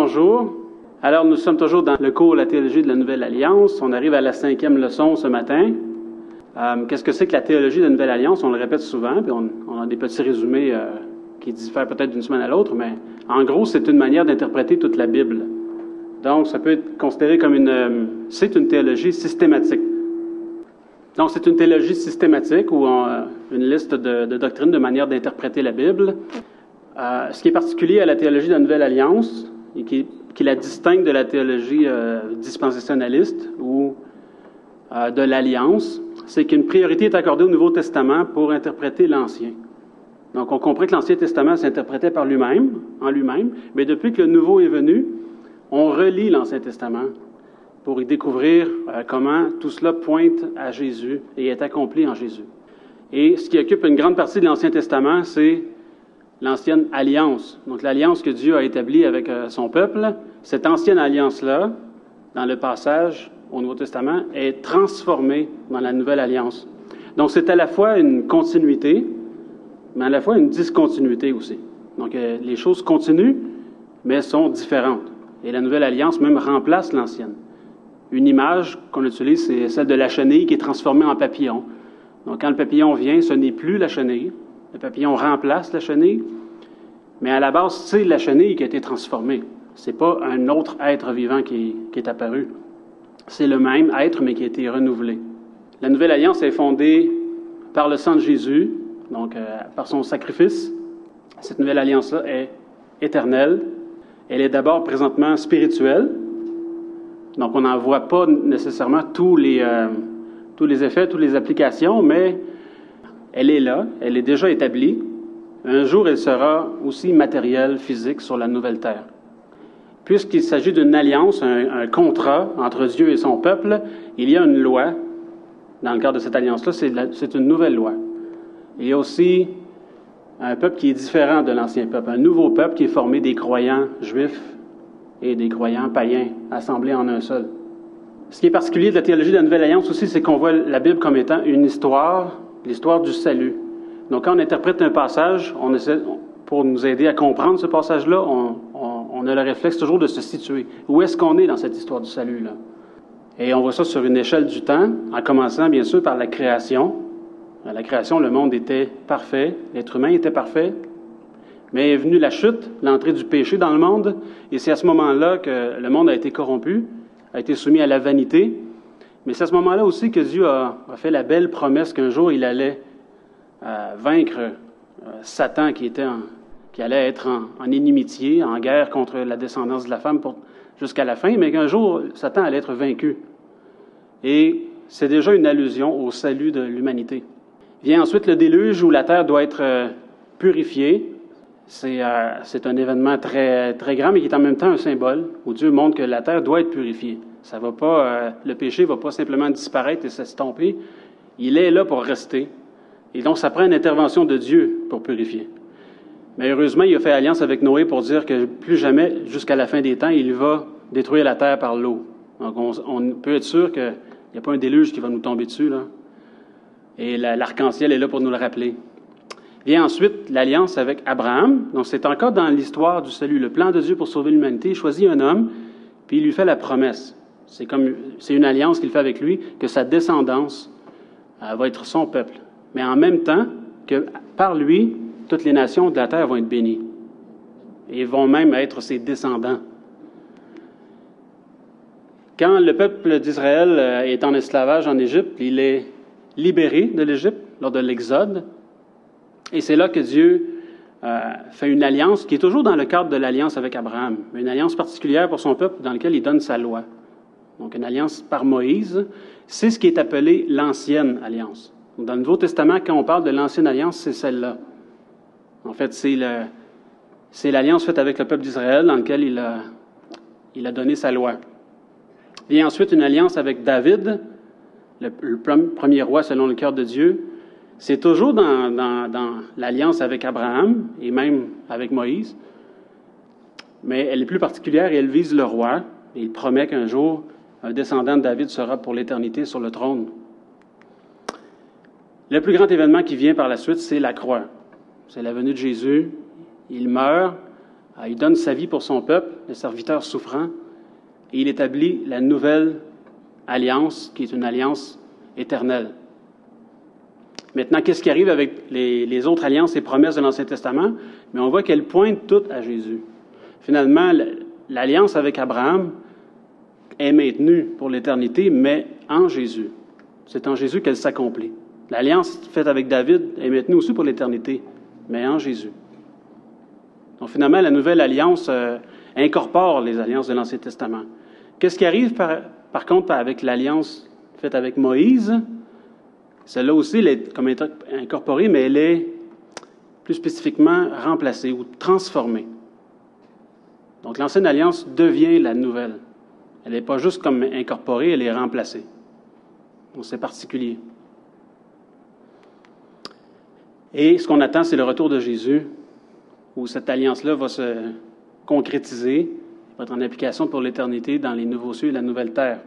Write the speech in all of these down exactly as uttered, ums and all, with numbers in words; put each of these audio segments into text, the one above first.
bonjour. Alors, nous sommes toujours dans le cours La théologie de la Nouvelle Alliance. On arrive à la cinquième leçon ce matin. Euh, qu'est-ce que c'est que la théologie de la Nouvelle Alliance? On le répète souvent, puis on, on a des petits résumés euh, qui diffèrent peut-être d'une semaine à l'autre, mais en gros, c'est une manière d'interpréter toute la Bible. Donc, ça peut être considéré comme une... Euh, c'est une théologie systématique. Donc, c'est une théologie systématique ou euh, une liste de, de doctrines, de manières d'interpréter la Bible. Euh, ce qui est particulier à la théologie de la Nouvelle Alliance, et qui, qui la distingue de la théologie euh, dispensationaliste ou euh, de l'Alliance, c'est qu'une priorité est accordée au Nouveau Testament pour interpréter l'Ancien. Donc, on comprend que l'Ancien Testament s'interprétait par lui-même, en lui-même, mais depuis que le Nouveau est venu, on relit l'Ancien Testament pour y découvrir euh, comment tout cela pointe à Jésus et est accompli en Jésus. Et ce qui occupe une grande partie de l'Ancien Testament, c'est l'ancienne alliance. Donc, l'alliance que Dieu a établie avec euh, son peuple, cette ancienne alliance-là, dans le passage au Nouveau Testament, est transformée dans la nouvelle alliance. Donc, c'est à la fois une continuité, mais à la fois une discontinuité aussi. Donc, euh, les choses continuent, mais sont différentes. Et la nouvelle alliance même remplace l'ancienne. Une image qu'on utilise, c'est celle de la chenille qui est transformée en papillon. Donc, quand le papillon vient, ce n'est plus la chenille. Le papillon remplace la chenille, mais à la base, c'est la chenille qui a été transformée. Ce n'est pas un autre être vivant qui, qui est apparu. C'est le même être, mais qui a été renouvelé. La Nouvelle Alliance est fondée par le sang de Jésus, donc euh, par son sacrifice. Cette Nouvelle Alliance-là est éternelle. Elle est d'abord présentement spirituelle. Donc, on n'en voit pas nécessairement tous les, euh, tous les effets, toutes les applications, mais elle est là, elle est déjà établie. Un jour, elle sera aussi matérielle, physique, sur la nouvelle terre. Puisqu'il s'agit d'une alliance, un, un contrat entre Dieu et son peuple, il y a une loi. Dans le cadre de cette alliance-là, c'est, la, c'est une nouvelle loi. Il y a aussi un peuple qui est différent de l'ancien peuple, un nouveau peuple qui est formé des croyants juifs et des croyants païens, assemblés en un seul. Ce qui est particulier de la théologie de la Nouvelle Alliance aussi, c'est qu'on voit la Bible comme étant une histoire, l'histoire du salut. Donc, quand on interprète un passage, on essaie, pour nous aider à comprendre ce passage-là, on, on, on a le réflexe toujours de se situer. Où est-ce qu'on est dans cette histoire du salut-là? Et on voit ça sur une échelle du temps, en commençant, bien sûr, par la création. À la création, le monde était parfait, l'être humain était parfait, mais est venue la chute, l'entrée du péché dans le monde, et c'est à ce moment-là que le monde a été corrompu, a été soumis à la vanité. Mais c'est à ce moment-là aussi que Dieu a, a fait la belle promesse qu'un jour il allait euh, vaincre euh, Satan qui, était en, qui allait être en, en inimitié, en guerre contre la descendance de la femme pour, jusqu'à la fin, mais qu'un jour Satan allait être vaincu. Et c'est déjà une allusion au salut de l'humanité. Vient ensuite le déluge où la terre doit être euh, purifiée. C'est, euh, c'est un événement très, très grand, mais qui est en même temps un symbole où Dieu montre que la terre doit être purifiée. Ça va pas, euh, le péché ne va pas simplement disparaître et s'estomper. Il est là pour rester. Et donc, ça prend une intervention de Dieu pour purifier. Mais heureusement, il a fait alliance avec Noé pour dire que plus jamais, jusqu'à la fin des temps, il va détruire la terre par l'eau. Donc, on, on peut être sûr qu'il n'y a pas un déluge qui va nous tomber dessus, là. Et la, l'arc-en-ciel est là pour nous le rappeler. Vient ensuite l'alliance avec Abraham. Donc, c'est encore dans l'histoire du salut. Le plan de Dieu pour sauver l'humanité, il choisit un homme, puis il lui fait la promesse. C'est comme, c'est une alliance qu'il fait avec lui, que sa descendance euh, va être son peuple. Mais en même temps, que par lui, toutes les nations de la terre vont être bénies. Et vont même être ses descendants. Quand le peuple d'Israël euh, est en esclavage en Égypte, il est libéré de l'Égypte lors de l'Exode. Et c'est là que Dieu euh, fait une alliance qui est toujours dans le cadre de l'alliance avec Abraham. Une alliance particulière pour son peuple dans laquelle il donne sa loi. Donc, une alliance par Moïse. C'est ce qui est appelé l'ancienne alliance. Dans le Nouveau Testament, quand on parle de l'ancienne alliance, c'est celle-là. En fait, c'est, le, c'est l'alliance faite avec le peuple d'Israël dans laquelle il a, il a donné sa loi. Vient ensuite une alliance avec David, le, le premier roi selon le cœur de Dieu. C'est toujours dans, dans, dans l'alliance avec Abraham et même avec Moïse. Mais elle est plus particulière et elle vise le roi. Et il promet qu'un jour, un descendant de David sera pour l'éternité sur le trône. Le plus grand événement qui vient par la suite, c'est la croix. C'est la venue de Jésus. Il meurt Euh, il donne sa vie pour son peuple, le serviteur souffrant, et il établit la nouvelle alliance, qui est une alliance éternelle. Maintenant, qu'est-ce qui arrive avec les, les autres alliances et promesses de l'Ancien Testament? Mais on voit qu'elles pointent toutes à Jésus. Finalement, l'alliance avec Abraham est maintenue pour l'éternité, mais en Jésus. C'est en Jésus qu'elle s'accomplit. L'alliance faite avec David est maintenue aussi pour l'éternité, mais en Jésus. Donc finalement, la nouvelle alliance euh, incorpore les alliances de l'Ancien Testament. Qu'est-ce qui arrive par, par contre avec l'alliance faite avec Moïse? Celle-là aussi, elle est comme incorporée, mais elle est plus spécifiquement remplacée ou transformée. Donc l'ancienne alliance devient la nouvelle. Elle n'est pas juste comme incorporée, elle est remplacée. Donc c'est particulier. Et ce qu'on attend, c'est le retour de Jésus, où cette alliance-là va se concrétiser, va être en application pour l'éternité dans les nouveaux cieux et la nouvelle terre.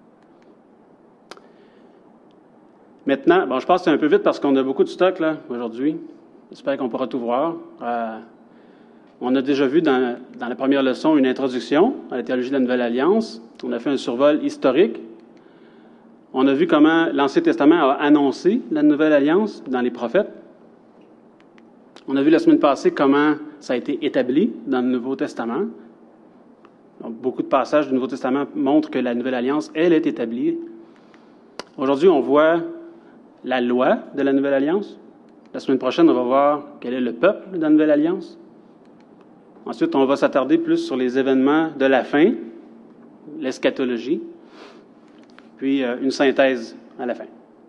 Maintenant, bon, je passe un peu vite parce qu'on a beaucoup de stock là aujourd'hui. J'espère qu'on pourra tout voir. Euh, on a déjà vu dans, dans la première leçon une introduction à la théologie de la Nouvelle Alliance. On a fait un survol historique. On a vu comment l'Ancien Testament a annoncé la Nouvelle Alliance dans les prophètes. On a vu la semaine passée comment ça a été établi dans le Nouveau Testament. Donc, beaucoup de passages du Nouveau Testament montrent que la Nouvelle Alliance, elle, est établie. Aujourd'hui, on voit la loi de la Nouvelle Alliance. La semaine prochaine, on va voir quel est le peuple de la Nouvelle Alliance. Ensuite, on va s'attarder plus sur les événements de la fin, l'eschatologie, puis euh, une synthèse à la fin.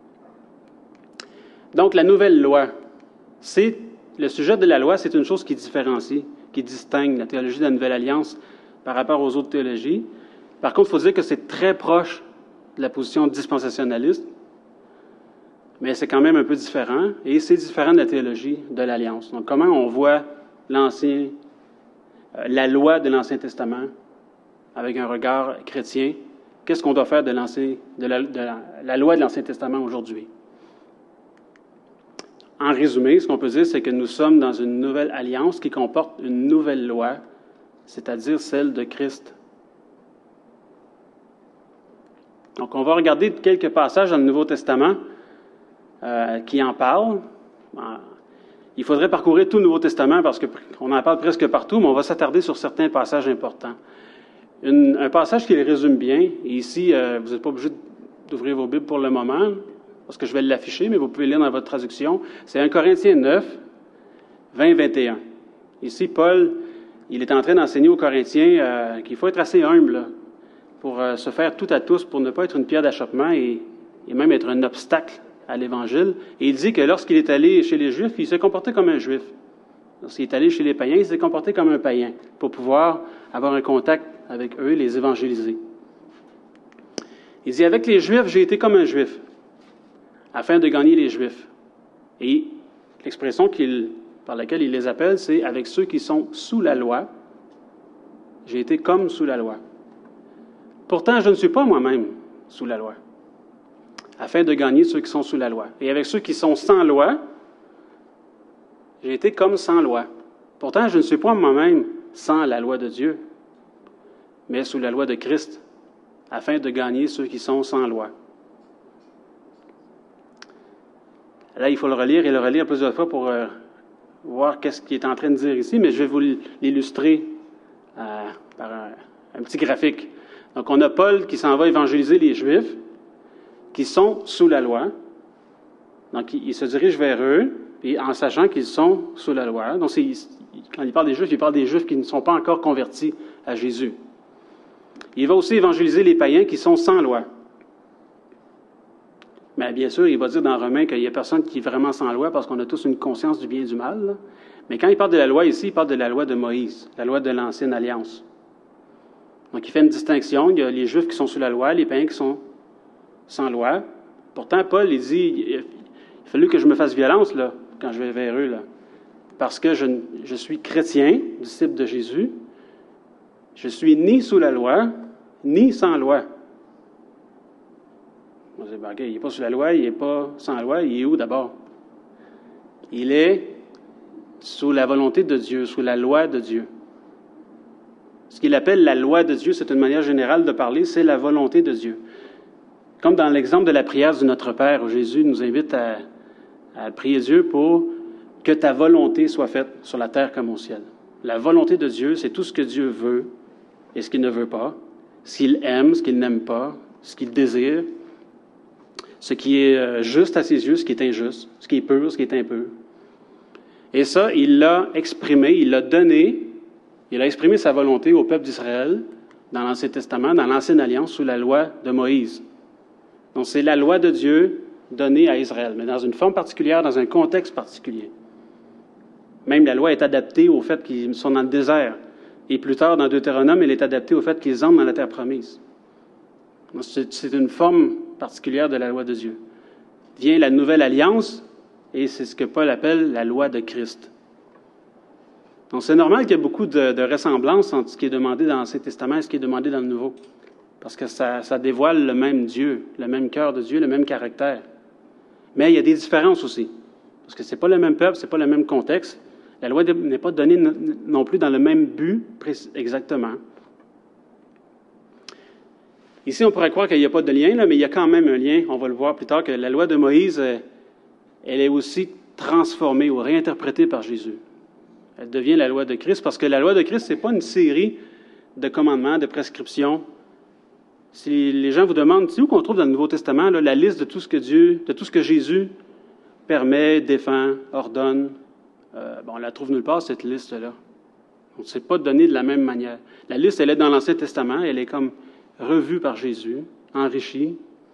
Donc, la nouvelle loi, c'est le sujet de la loi, c'est une chose qui différencie, qui distingue la théologie de la Nouvelle Alliance par rapport aux autres théologies. Par contre, il faut dire que c'est très proche de la position dispensationaliste, mais c'est quand même un peu différent, et c'est différent de la théologie de l'Alliance. Donc, comment on voit l'ancien, euh, la loi de l'Ancien Testament avec un regard chrétien? Qu'est-ce qu'on doit faire de, l'ancien, de, la, de la, la loi de l'Ancien Testament aujourd'hui? En résumé, ce qu'on peut dire, c'est que nous sommes dans une nouvelle alliance qui comporte une nouvelle loi, c'est-à-dire celle de Christ. Donc, on va regarder quelques passages dans le Nouveau Testament euh, qui en parlent. Il faudrait parcourir tout le Nouveau Testament parce qu'on en parle presque partout, mais on va s'attarder sur certains passages importants. Une, un passage qui les résume bien, et ici, euh, vous n'êtes pas obligé d'ouvrir vos Bibles pour le moment, parce que je vais l'afficher, mais vous pouvez lire dans votre traduction. C'est un Corinthiens neuf, vingt, vingt et un. Ici, Paul, il est en train d'enseigner aux Corinthiens euh, qu'il faut être assez humble là, pour euh, se faire tout à tous, pour ne pas être une pierre d'achoppement et, et même être un obstacle à l'Évangile. Et il dit que lorsqu'il est allé chez les Juifs, il s'est comporté comme un Juif. Lorsqu'il est allé chez les païens, il s'est comporté comme un païen pour pouvoir avoir un contact avec eux et les évangéliser. Il dit, avec les Juifs, j'ai été comme un Juif, afin de gagner les Juifs. Et l'expression qu'il, par laquelle il les appelle, c'est avec ceux qui sont sous la loi, j'ai été comme sous la loi. Pourtant, je ne suis pas moi-même sous la loi, afin de gagner ceux qui sont sous la loi. Et avec ceux qui sont sans loi, j'ai été comme sans loi. Pourtant, je ne suis pas moi-même sans la loi de Dieu, mais sous la loi de Christ, afin de gagner ceux qui sont sans loi. Là, il faut le relire et le relire plusieurs fois pour euh, voir qu'est-ce qu'il est en train de dire ici, mais je vais vous l'illustrer euh, par un, un petit graphique. Donc, on a Paul qui s'en va évangéliser les Juifs qui sont sous la loi. Donc, il, il se dirige vers eux, et en sachant qu'ils sont sous la loi. Donc, c'est, quand il parle des Juifs, il parle des Juifs qui ne sont pas encore convertis à Jésus. Il va aussi évangéliser les païens qui sont sans loi. Mais bien sûr, il va dire dans Romains qu'il n'y a personne qui est vraiment sans loi parce qu'on a tous une conscience du bien et du mal. Là. Mais quand il parle de la loi ici, il parle de la loi de Moïse, la loi de l'Ancienne Alliance. Donc, il fait une distinction. Il y a les Juifs qui sont sous la loi, les païens qui sont sans loi. Pourtant, Paul, il dit, il a fallu que je me fasse violence là, quand je vais vers eux, là, parce que je, je suis chrétien, disciple de Jésus. Je suis ni sous la loi, ni sans loi. On dit, ben, okay, il n'est pas sous la loi, il n'est pas sans loi, il est où d'abord? Il est sous la volonté de Dieu, sous la loi de Dieu. Ce qu'il appelle la loi de Dieu, c'est une manière générale de parler, c'est la volonté de Dieu. Comme dans l'exemple de la prière du Notre Père, où Jésus nous invite à, à prier Dieu pour que ta volonté soit faite sur la terre comme au ciel. La volonté de Dieu, c'est tout ce que Dieu veut et ce qu'il ne veut pas, ce qu'il aime, ce qu'il n'aime pas, ce qu'il désire, ce qui est juste à ses yeux, ce qui est injuste, ce qui est pur, ce qui est impur. Et ça, il l'a exprimé, il l'a donné, il a exprimé sa volonté au peuple d'Israël dans l'Ancien Testament, dans l'Ancienne Alliance, sous la loi de Moïse. Donc, c'est la loi de Dieu donnée à Israël, mais dans une forme particulière, dans un contexte particulier. Même la loi est adaptée au fait qu'ils sont dans le désert. Et plus tard, dans Deutéronome, elle est adaptée au fait qu'ils entrent dans la terre promise. Donc, c'est, c'est une forme particulière de la loi de Dieu. Vient la nouvelle alliance, et c'est ce que Paul appelle la loi de Christ. Donc, c'est normal qu'il y ait beaucoup de, de ressemblances entre ce qui est demandé dans l'Ancien Testament et ce qui est demandé dans le Nouveau. Parce que ça, ça dévoile le même Dieu, le même cœur de Dieu, le même caractère. Mais il y a des différences aussi. Parce que ce n'est pas le même peuple, ce n'est pas le même contexte. La loi n'est pas donnée non plus dans le même but exactement. Ici, on pourrait croire qu'il n'y a pas de lien, là, mais il y a quand même un lien. On va le voir plus tard, que la loi de Moïse, elle est aussi transformée ou réinterprétée par Jésus. Elle devient la loi de Christ, parce que la loi de Christ, ce n'est pas une série de commandements, de prescriptions. Si les gens vous demandent, c'est où qu'on trouve dans le Nouveau Testament là, la liste de tout ce que Dieu, de tout ce que Jésus permet, défend, ordonne, euh, bon, on la trouve nulle part, cette liste-là. On ne s'est pas donné de la même manière. La liste, elle est dans l'Ancien Testament, elle est comme revue par Jésus, enrichie.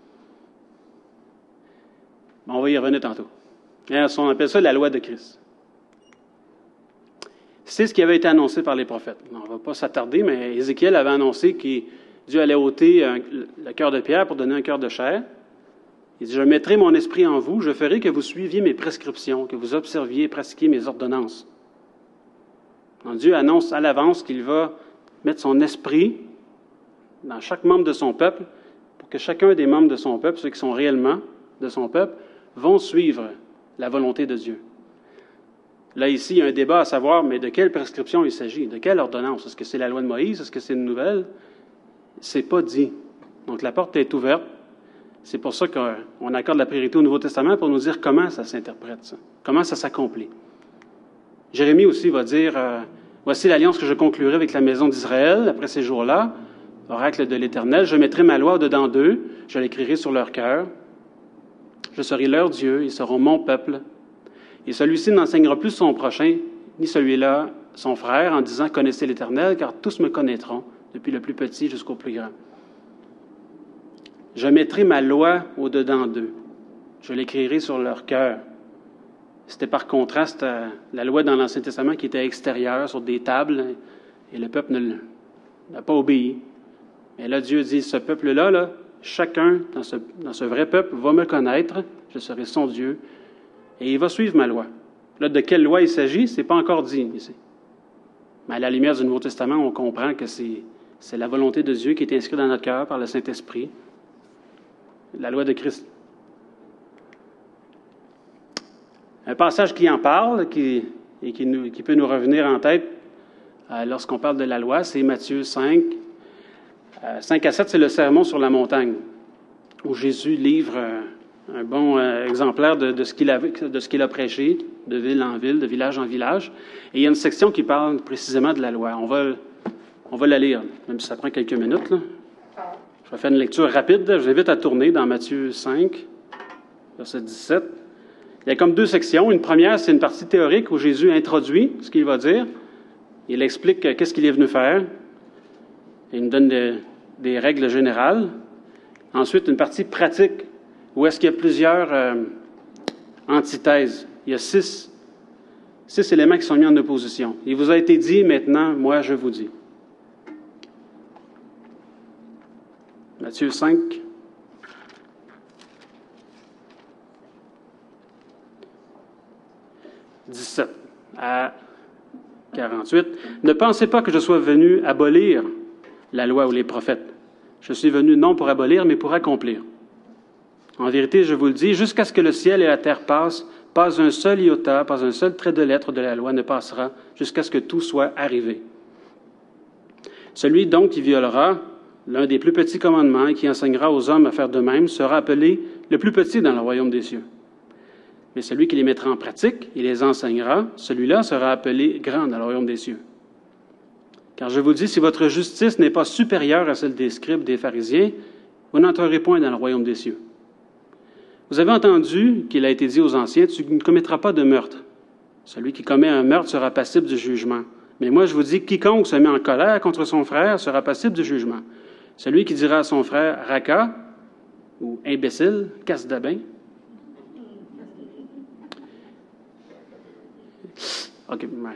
Bon, on va y revenir tantôt. Et on appelle ça la loi de Christ. C'est ce qui avait été annoncé par les prophètes. On ne va pas s'attarder, mais Ézéchiel avait annoncé que Dieu allait ôter un, le cœur de pierre pour donner un cœur de chair. Il dit, je mettrai mon esprit en vous, je ferai que vous suiviez mes prescriptions, que vous observiez et pratiquiez mes ordonnances. Donc, Dieu annonce à l'avance qu'il va mettre son esprit dans chaque membre de son peuple pour que chacun des membres de son peuple, ceux qui sont réellement de son peuple, vont suivre la volonté de Dieu. Là, ici, il y a un débat à savoir, mais de quelle prescription il s'agit? De quelle ordonnance? Est-ce que c'est la loi de Moïse? Est-ce que c'est une nouvelle? C'est pas dit. Donc, la porte est ouverte. C'est pour ça qu'on accorde la priorité au Nouveau Testament pour nous dire comment ça s'interprète, ça. Comment ça s'accomplit. Jérémie aussi va dire, euh, voici l'alliance que je conclurai avec la maison d'Israël après ces jours-là, oracle de l'Éternel. Je mettrai ma loi au-dedans d'eux, je l'écrirai sur leur cœur. Je serai leur Dieu, ils seront mon peuple. Et celui-ci n'enseignera plus son prochain, ni celui-là son frère, en disant « Connaissez l'Éternel, car tous me connaîtront, depuis le plus petit jusqu'au plus grand. » Je mettrai ma loi au-dedans d'eux. Je l'écrirai sur leur cœur. C'était par contraste à la loi dans l'Ancien Testament qui était extérieure, sur des tables, et le peuple ne, n'a pas obéi. Mais là, Dieu dit, ce peuple-là, là, chacun dans ce, dans ce vrai peuple va me connaître, je serai son Dieu, et il va suivre ma loi. Là, de quelle loi il s'agit, c'est pas encore dit ici. Mais à la lumière du Nouveau Testament, on comprend que c'est, c'est la volonté de Dieu qui est inscrite dans notre cœur par le Saint-Esprit. La loi de Christ. Un passage qui en parle qui, et qui, nous, qui peut nous revenir en tête euh, lorsqu'on parle de la loi, c'est Matthieu cinq. Euh, cinq à sept, c'est le sermon sur la montagne, où Jésus livre euh, un bon euh, exemplaire de, de, ce qu'il a, de ce qu'il a prêché, de ville en ville, de village en village. Et il y a une section qui parle précisément de la loi. On va, on va la lire, même si ça prend quelques minutes, là. Je vais faire une lecture rapide. Je vous invite à tourner dans Matthieu cinq, verset dix-sept. Il y a comme deux sections. Une première, c'est une partie théorique où Jésus introduit ce qu'il va dire. Il explique qu'est-ce qu'il est venu faire. Il nous donne des, des règles générales. Ensuite, une partie pratique où est-ce qu'il y a plusieurs euh, antithèses. Il y a six, six éléments qui sont mis en opposition. Il vous a été dit, maintenant, moi, je vous dis. Matthieu cinq. dix-sept à quarante-huit. Ne pensez pas que je sois venu abolir la loi ou les prophètes. Je suis venu non pour abolir, mais pour accomplir. En vérité, je vous le dis, jusqu'à ce que le ciel et la terre passent, pas un seul iota, pas un seul trait de lettre de la loi ne passera, jusqu'à ce que tout soit arrivé. Celui donc qui violera l'un des plus petits commandements et qui enseignera aux hommes à faire de même sera appelé le plus petit dans le royaume des cieux. Mais celui qui les mettra en pratique et les enseignera, celui-là sera appelé grand dans le royaume des cieux. Car je vous dis, si votre justice n'est pas supérieure à celle des scribes, des pharisiens, vous n'entrerez point dans le royaume des cieux. Vous avez entendu qu'il a été dit aux anciens, tu ne commettras pas de meurtre. Celui qui commet un meurtre sera passible du jugement. Mais moi, je vous dis, quiconque se met en colère contre son frère sera passible du jugement. Celui qui dira à son frère, raca, ou imbécile, casse d'abin. OK. Ouais.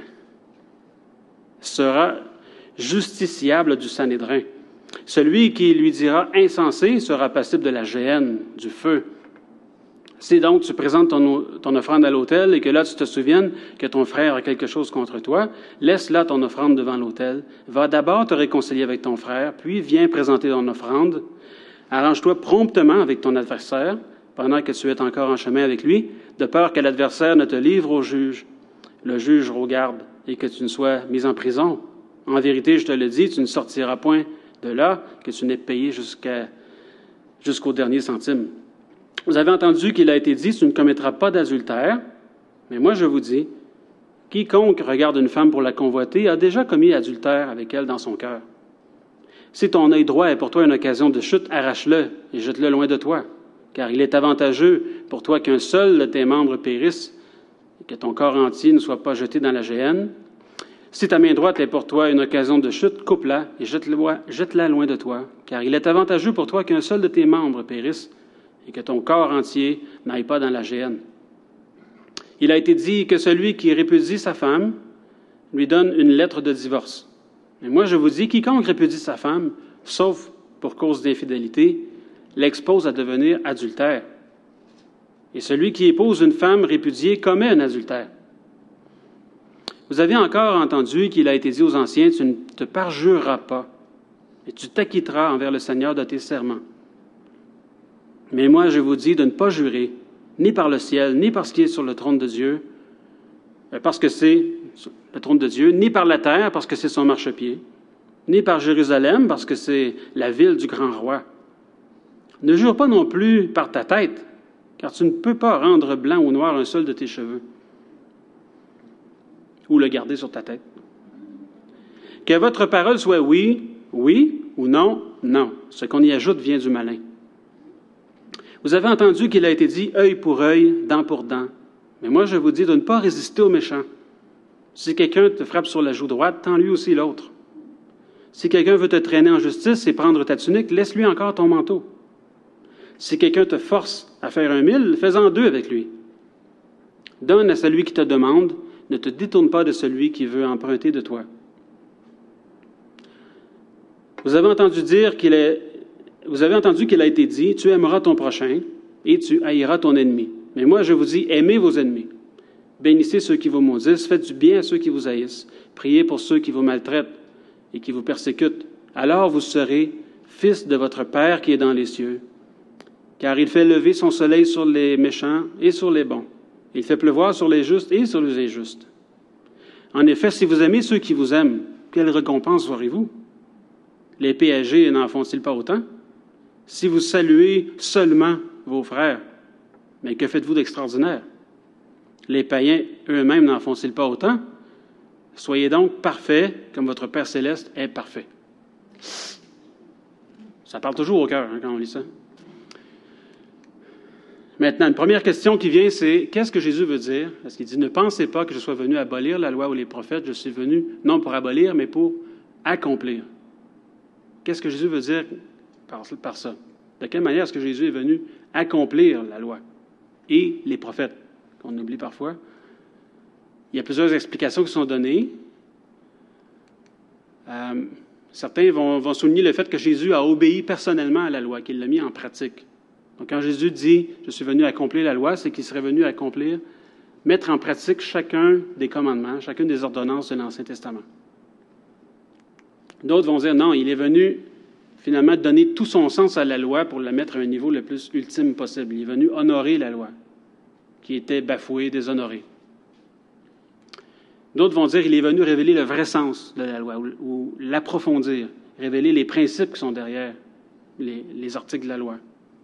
Sera justiciable du Sanhédrin. Celui qui lui dira insensé sera passible de la géhenne, du feu. Si donc tu présentes ton, ton offrande à l'autel et que là tu te souviennes que ton frère a quelque chose contre toi, laisse là ton offrande devant l'autel. Va d'abord te réconcilier avec ton frère, puis viens présenter ton offrande. Arrange-toi promptement avec ton adversaire pendant que tu es encore en chemin avec lui, de peur que l'adversaire ne te livre au juge. Le juge regarde et que tu ne sois mis en prison. En vérité, je te le dis, tu ne sortiras point de là que tu n'aies payé jusqu'à, jusqu'au dernier centime. Vous avez entendu qu'il a été dit, tu ne commettras pas d'adultère. Mais moi, je vous dis, quiconque regarde une femme pour la convoiter a déjà commis adultère avec elle dans son cœur. Si ton œil droit est pour toi une occasion de chute, arrache-le et jette-le loin de toi. Car il est avantageux pour toi qu'un seul de tes membres périsse et que ton corps entier ne soit pas jeté dans la géhenne. Si ta main droite est pour toi une occasion de chute, coupe-la et jette-la, jette-la loin de toi. Car il est avantageux pour toi qu'un seul de tes membres périsse et que ton corps entier n'aille pas dans la géhenne. Il a été dit que celui qui répudie sa femme lui donne une lettre de divorce. Mais moi, je vous dis, quiconque répudie sa femme, sauf pour cause d'infidélité, l'expose à devenir adultère. Et celui qui épouse une femme répudiée commet un adultère. Vous avez encore entendu qu'il a été dit aux anciens, tu ne te parjureras pas, et tu t'acquitteras envers le Seigneur de tes serments. Mais moi, je vous dis de ne pas jurer, ni par le ciel, ni par ce qui est sur le trône de Dieu, parce que c'est le trône de Dieu, ni par la terre, parce que c'est son marchepied, ni par Jérusalem, parce que c'est la ville du grand roi. Ne jure pas non plus par ta tête, car tu ne peux pas rendre blanc ou noir un seul de tes cheveux, ou le garder sur ta tête. Que votre parole soit oui, oui, ou non, non. Ce qu'on y ajoute vient du malin. Vous avez entendu qu'il a été dit « œil pour œil, dent pour dent ». Mais moi, je vous dis de ne pas résister aux méchants. Si quelqu'un te frappe sur la joue droite, tends-lui aussi l'autre. Si quelqu'un veut te traîner en justice et prendre ta tunique, laisse-lui encore ton manteau. Si quelqu'un te force à faire un mille, fais-en deux avec lui. Donne à celui qui te demande, ne te détourne pas de celui qui veut emprunter de toi. Vous avez entendu dire qu'il est Vous avez entendu qu'il a été dit, tu aimeras ton prochain et tu haïras ton ennemi. Mais moi, je vous dis, aimez vos ennemis. Bénissez ceux qui vous maudissent, faites du bien à ceux qui vous haïssent. Priez pour ceux qui vous maltraitent et qui vous persécutent. Alors vous serez fils de votre Père qui est dans les cieux. Car il fait lever son soleil sur les méchants et sur les bons. Il fait pleuvoir sur les justes et sur les injustes. En effet, si vous aimez ceux qui vous aiment, quelle récompense aurez-vous? Les péagers n'en font-ils pas autant? Si vous saluez seulement vos frères, mais que faites-vous d'extraordinaire? Les païens eux-mêmes n'en font-ils pas autant? Soyez donc parfaits comme votre Père céleste est parfait. Ça parle toujours au cœur hein, quand on lit ça. Maintenant, une première question qui vient, c'est qu'est-ce que Jésus veut dire? Parce qu'il dit, ne pensez pas que je sois venu abolir la loi ou les prophètes, je suis venu non pour abolir, mais pour accomplir. Qu'est-ce que Jésus veut dire par, par ça? De quelle manière est-ce que Jésus est venu accomplir la loi et les prophètes, qu'on oublie parfois? Il y a plusieurs explications qui sont données. Euh, certains vont, vont souligner le fait que Jésus a obéi personnellement à la loi, qu'il l'a mis en pratique. Donc, quand Jésus dit « Je suis venu accomplir la loi », c'est qu'il serait venu accomplir, mettre en pratique chacun des commandements, chacune des ordonnances de l'Ancien Testament. D'autres vont dire « Non, il est venu finalement donner tout son sens à la loi pour la mettre à un niveau le plus ultime possible. Il est venu honorer la loi, qui était bafouée, déshonorée. » D'autres vont dire qu'il est venu révéler le vrai sens de la loi, ou, ou l'approfondir. révéler les principes qui sont derrière les, les articles de la loi.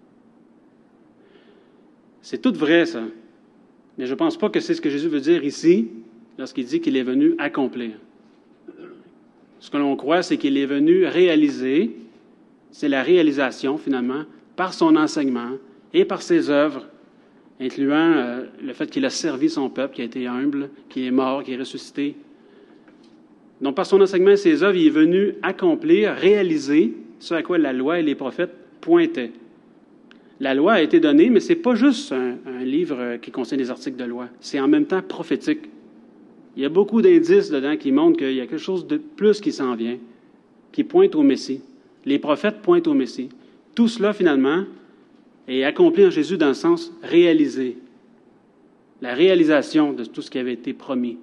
C'est tout vrai, ça. Mais je ne pense pas que c'est ce que Jésus veut dire ici, lorsqu'il dit qu'il est venu accomplir. Ce que l'on croit, c'est qu'il est venu réaliser, c'est la réalisation, finalement, par son enseignement et par ses œuvres, incluant euh, le fait qu'il a servi son peuple, qu'il a été humble, qu'il est mort, qu'il est ressuscité. Donc, par son enseignement et ses œuvres, il est venu accomplir, réaliser ce à quoi la loi et les prophètes pointaient. La loi a été donnée, mais ce n'est pas juste un, un livre qui contient des articles de loi. C'est en même temps prophétique. Il y a beaucoup d'indices dedans qui montrent qu'il y a quelque chose de plus qui s'en vient, qui pointe au Messie. Les prophètes pointent au Messie. Tout cela, finalement, est accompli en Jésus dans le sens réalisé. La réalisation de tout ce qui avait été promis.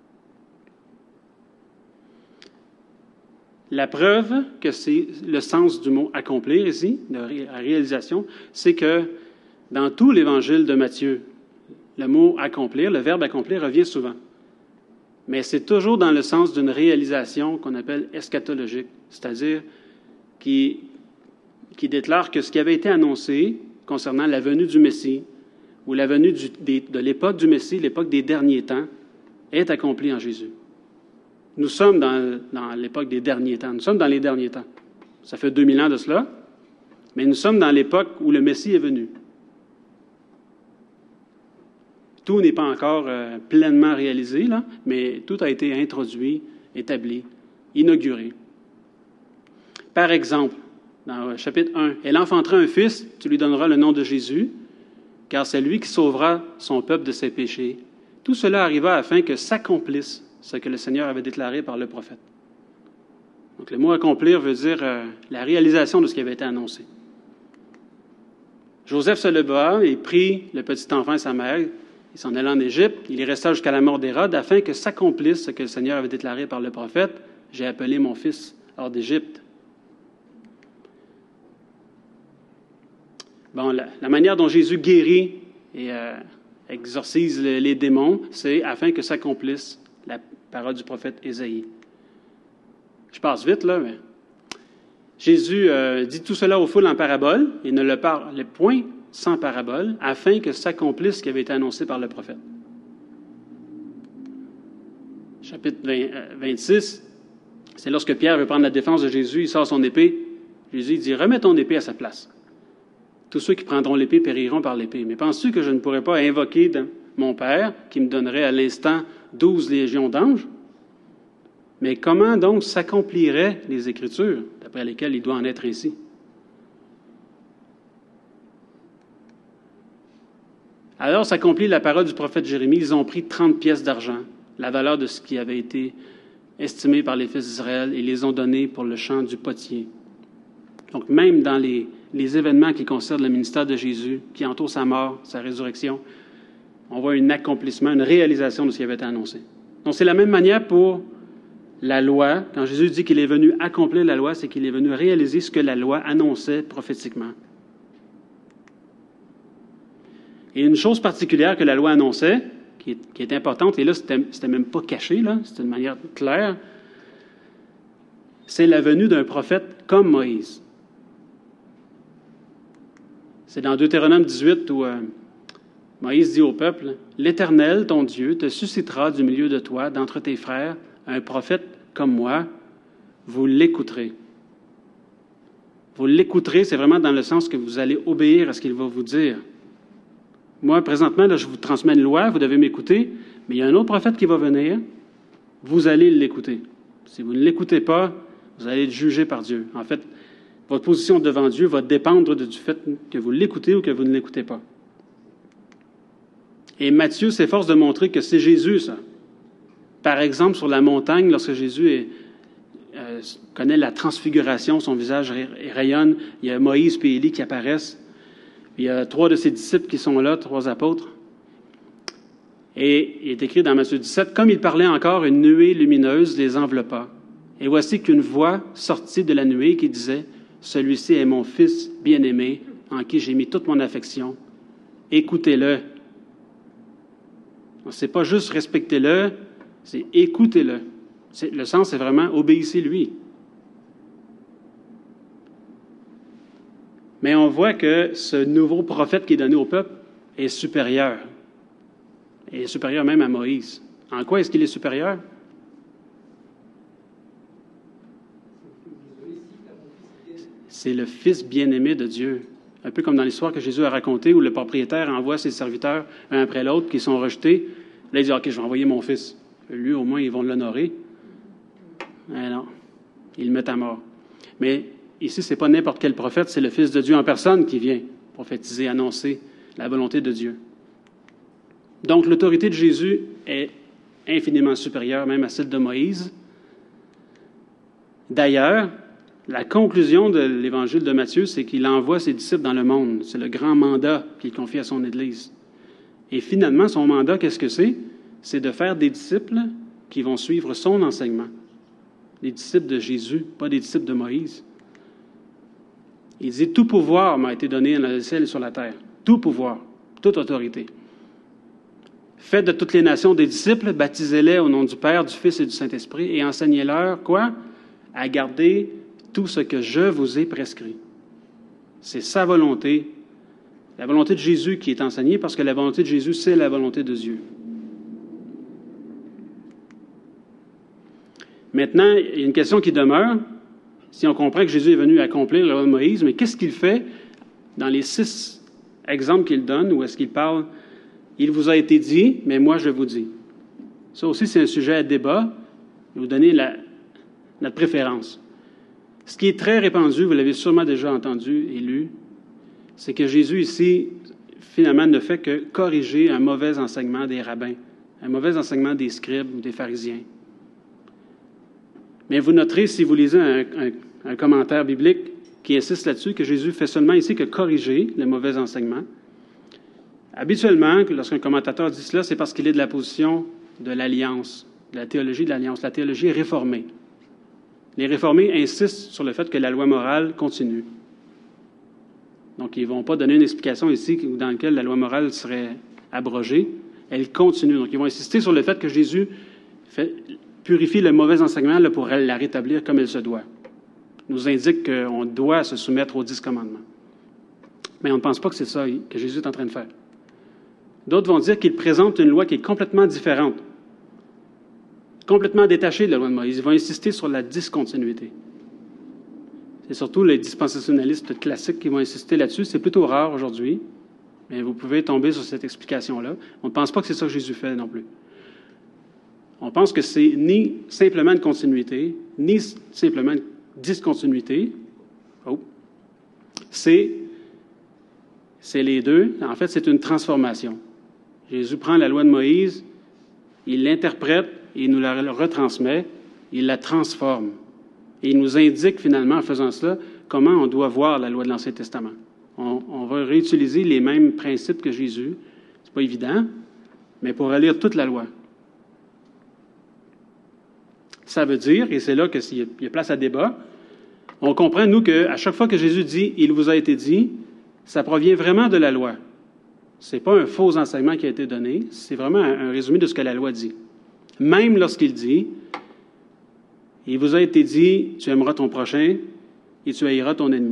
La preuve que c'est le sens du mot « accomplir » ici, de la réalisation, c'est que dans tout l'Évangile de Matthieu, le mot « accomplir », le verbe « accomplir » revient souvent. Mais c'est toujours dans le sens d'une réalisation qu'on appelle eschatologique, c'est-à-dire qui, qui déclare que ce qui avait été annoncé concernant la venue du Messie, ou la venue du, des, de l'époque du Messie, l'époque des derniers temps, est accompli en Jésus. Nous sommes dans, dans l'époque des derniers temps. Nous sommes dans les derniers temps. Ça fait deux mille ans de cela, mais nous sommes dans l'époque où le Messie est venu. Tout n'est pas encore euh, pleinement réalisé, là, mais tout a été introduit, établi, inauguré. Par exemple, dans le chapitre un, « Elle enfantera un fils, tu lui donneras le nom de Jésus, car c'est lui qui sauvera son peuple de ses péchés. Tout cela arriva afin que s'accomplisse ce que le Seigneur avait déclaré par le prophète. » Donc, le mot « accomplir » veut dire euh, la réalisation de ce qui avait été annoncé. Joseph se leva et prit le petit enfant et sa mère. Il s'en alla en Égypte. Il y resta jusqu'à la mort d'Hérode afin que s'accomplisse ce que le Seigneur avait déclaré par le prophète. « J'ai appelé mon fils hors d'Égypte. » Bon, la, la manière dont Jésus guérit et euh, exorcise les, les démons, c'est afin que s'accomplisse la parole du prophète Ésaïe. Je passe vite, là, mais Jésus euh, dit tout cela aux foules en parabole et ne le parle point sans parabole, afin que s'accomplisse ce qui avait été annoncé par le prophète. Chapitre vingt, euh, vingt-six, c'est lorsque Pierre veut prendre la défense de Jésus, il sort son épée. Jésus dit « Remets ton épée à sa place. Tous ceux qui prendront l'épée périront par l'épée. Mais penses-tu que je ne pourrais pas invoquer mon Père, qui me donnerait à l'instant douze légions d'anges? Mais comment donc s'accompliraient les Écritures, d'après lesquelles il doit en être ainsi? » Alors s'accomplit la parole du prophète Jérémie. Ils ont pris trente pièces d'argent, la valeur de ce qui avait été estimé par les fils d'Israël, et les ont données pour le champ du potier. Donc même dans les, les événements qui concernent le ministère de Jésus, qui entourent sa mort, sa résurrection, on voit un accomplissement, une réalisation de ce qui avait été annoncé. Donc c'est la même manière pour la loi. Quand Jésus dit qu'il est venu accomplir la loi, c'est qu'il est venu réaliser ce que la loi annonçait prophétiquement. Et une chose particulière que la loi annonçait, qui est, qui est importante, et là, c'était, c'était même pas caché, là, c'était de manière claire, c'est la venue d'un prophète comme Moïse. C'est dans Deutéronome dix-huit où euh, Moïse dit au peuple, « L'Éternel, ton Dieu, te suscitera du milieu de toi, d'entre tes frères, un prophète comme moi, vous l'écouterez. » Vous l'écouterez, c'est vraiment dans le sens que vous allez obéir à ce qu'il va vous dire. Moi, présentement, là, je vous transmets une loi, vous devez m'écouter, mais il y a un autre prophète qui va venir, vous allez l'écouter. Si vous ne l'écoutez pas, vous allez être jugé par Dieu. En fait, votre position devant Dieu va dépendre du fait que vous l'écoutez ou que vous ne l'écoutez pas. Et Matthieu s'efforce de montrer que c'est Jésus, ça. Par exemple, sur la montagne, lorsque Jésus est, euh, connaît la transfiguration, son visage rayonne, il y a Moïse et Élie qui apparaissent. Il y a trois de ses disciples qui sont là, trois apôtres. Et il est écrit dans Matthieu dix-sept, « Comme il parlait encore, une nuée lumineuse les enveloppa. Et voici qu'une voix sortit de la nuée qui disait, « Celui-ci est mon Fils bien-aimé, en qui j'ai mis toute mon affection. Écoutez-le. » C'est pas juste respectez-le, c'est écoutez-le. C'est, le sens, c'est vraiment obéissez-lui. Mais on voit que ce nouveau prophète qui est donné au peuple est supérieur. Il est supérieur même à Moïse. En quoi est-ce qu'il est supérieur? C'est le Fils bien-aimé de Dieu. Un peu comme dans l'histoire que Jésus a racontée, où le propriétaire envoie ses serviteurs un après l'autre qui sont rejetés. Là, il dit, « OK, je vais envoyer mon fils. » Lui, au moins, ils vont l'honorer. Mais non, ils le mettent à mort. Mais ici, ce n'est pas n'importe quel prophète, c'est le Fils de Dieu en personne qui vient prophétiser, annoncer la volonté de Dieu. Donc, l'autorité de Jésus est infiniment supérieure même à celle de Moïse. D'ailleurs, la conclusion de l'Évangile de Matthieu, c'est qu'il envoie ses disciples dans le monde. C'est le grand mandat qu'il confie à son Église. Et finalement, son mandat, qu'est-ce que c'est? C'est de faire des disciples qui vont suivre son enseignement. Des disciples de Jésus, pas des disciples de Moïse. Il dit, « Tout pouvoir m'a été donné dans le ciel et sur la terre. » Tout pouvoir, toute autorité. Faites de toutes les nations des disciples, baptisez-les au nom du Père, du Fils et du Saint-Esprit, et enseignez-leur, quoi? À garder tout ce que je vous ai prescrit. C'est sa volonté, la volonté de Jésus qui est enseignée, parce que la volonté de Jésus, c'est la volonté de Dieu. Maintenant, il y a une question qui demeure. Si on comprend que Jésus est venu accomplir la loi de Moïse, mais qu'est-ce qu'il fait dans les six exemples qu'il donne, où est-ce qu'il parle « Il vous a été dit, mais moi je vous dis ». Ça aussi, c'est un sujet à débat. Je vais vous donner la, notre préférence. Ce qui est très répandu, vous l'avez sûrement déjà entendu et lu, c'est que Jésus ici, finalement, ne fait que corriger un mauvais enseignement des rabbins, un mauvais enseignement des scribes ou des pharisiens. Mais vous noterez, si vous lisez un, un, un commentaire biblique qui insiste là-dessus, que Jésus fait seulement ici que corriger le mauvais enseignement. Habituellement, lorsqu'un commentateur dit cela, c'est parce qu'il est de la position de l'Alliance, de la théologie de l'Alliance, la théologie réformée. Les réformés insistent sur le fait que la loi morale continue. Donc, ils ne vont pas donner une explication ici dans laquelle la loi morale serait abrogée. Elle continue. Donc, ils vont insister sur le fait que Jésus fait, purifie le mauvais enseignement là, pour la rétablir comme elle se doit. Il nous indique qu'on doit se soumettre aux dix commandements. Mais on ne pense pas que c'est ça que Jésus est en train de faire. D'autres vont dire qu'il présente une loi qui est complètement différente, complètement détachée de la loi de Moïse. Ils vont insister sur la discontinuité. C'est surtout les dispensationalistes classiques qui vont insister là-dessus. C'est plutôt rare aujourd'hui, mais vous pouvez tomber sur cette explication-là. On ne pense pas que c'est ça que Jésus fait non plus. On pense que c'est ni simplement une continuité, ni simplement une discontinuité. Oh. C'est, c'est les deux. En fait, c'est une transformation. Jésus prend la loi de Moïse, il l'interprète, il nous la retransmet, il la transforme. Et il nous indique finalement, en faisant cela, comment on doit voir la loi de l'Ancien Testament. On, on va réutiliser les mêmes principes que Jésus. C'est pas évident, mais pour relire toute la loi. Ça veut dire, et c'est là qu'il y a place à débat, on comprend, nous, qu'à chaque fois que Jésus dit « Il vous a été dit », ça provient vraiment de la loi. Ce n'est pas un faux enseignement qui a été donné, c'est vraiment un, un résumé de ce que la loi dit. Même lorsqu'il dit « Il vous a été dit, tu aimeras ton prochain et tu haïras ton ennemi ».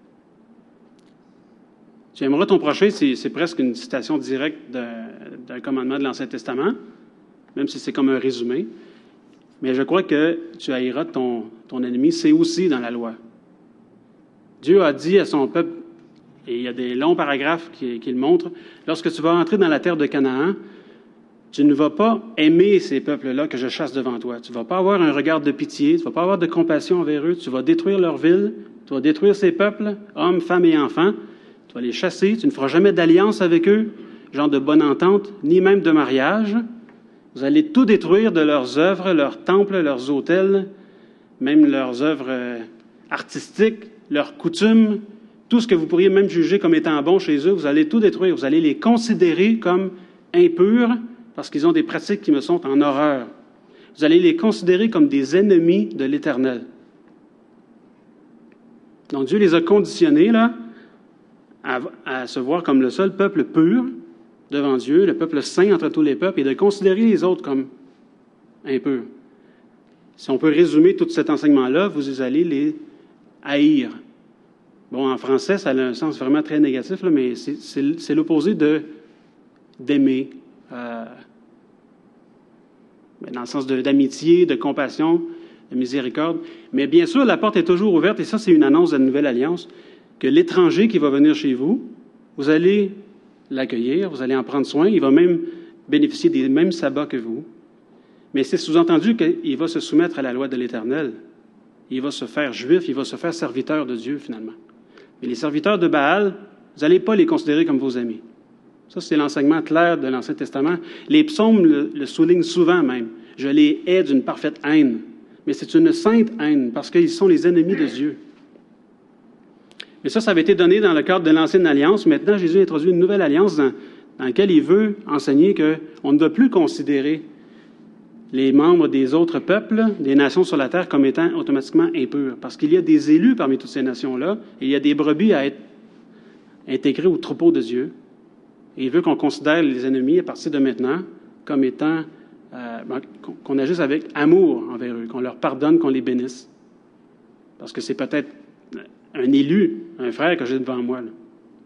Tu aimeras ton prochain, c'est, c'est presque une citation directe de, d'un commandement de l'Ancien Testament, même si c'est comme un résumé. Mais je crois que tu haïras ton, ton ennemi, c'est aussi dans la loi. Dieu a dit à son peuple, et il y a des longs paragraphes qui, qui le montrent, lorsque tu vas entrer dans la terre de Canaan, tu ne vas pas aimer ces peuples-là que je chasse devant toi. Tu ne vas pas avoir un regard de pitié, tu ne vas pas avoir de compassion envers eux, tu vas détruire leur ville, tu vas détruire ces peuples, hommes, femmes et enfants, tu vas les chasser, tu ne feras jamais d'alliance avec eux, genre de bonne entente, ni même de mariage. Vous allez tout détruire de leurs œuvres, leurs temples, leurs autels, même leurs œuvres artistiques, leurs coutumes, tout ce que vous pourriez même juger comme étant bon chez eux, vous allez tout détruire. Vous allez les considérer comme impurs parce qu'ils ont des pratiques qui me sont en horreur. Vous allez les considérer comme des ennemis de l'Éternel. Donc Dieu les a conditionnés là, à, à se voir comme le seul peuple pur devant Dieu, le peuple saint entre tous les peuples, et de considérer les autres comme impurs. Si on peut résumer tout cet enseignement-là, vous allez les haïr. Bon, en français, ça a un sens vraiment très négatif, là, mais c'est, c'est, c'est l'opposé de d'aimer, euh, dans le sens de, d'amitié, de compassion, de miséricorde. Mais bien sûr, la porte est toujours ouverte, et ça, c'est une annonce de la Nouvelle Alliance, que l'étranger qui va venir chez vous, vous allez l'accueillir, vous allez en prendre soin, il va même bénéficier des mêmes sabbats que vous. Mais c'est sous-entendu qu'il va se soumettre à la loi de l'Éternel. Il va se faire juif, il va se faire serviteur de Dieu, finalement. Mais les serviteurs de Baal, vous n'allez pas les considérer comme vos amis. Ça, c'est l'enseignement clair de l'Ancien Testament. Les psaumes le, le soulignent souvent même. Je les hais d'une parfaite haine. Mais c'est une sainte haine, parce qu'ils sont les ennemis de Dieu. Mais ça, ça avait été donné dans le cadre de l'Ancienne Alliance. Maintenant, Jésus introduit une nouvelle alliance dans, dans laquelle il veut enseigner qu'on ne doit plus considérer les membres des autres peuples, des nations sur la terre, comme étant automatiquement impurs. Parce qu'il y a des élus parmi toutes ces nations-là, et il y a des brebis à être intégrées au troupeau de Dieu. Et il veut qu'on considère les ennemis, à partir de maintenant, comme étant, euh, qu'on agisse avec amour envers eux, qu'on leur pardonne, qu'on les bénisse. Parce que c'est peut-être un élu, un frère que j'ai devant moi, là.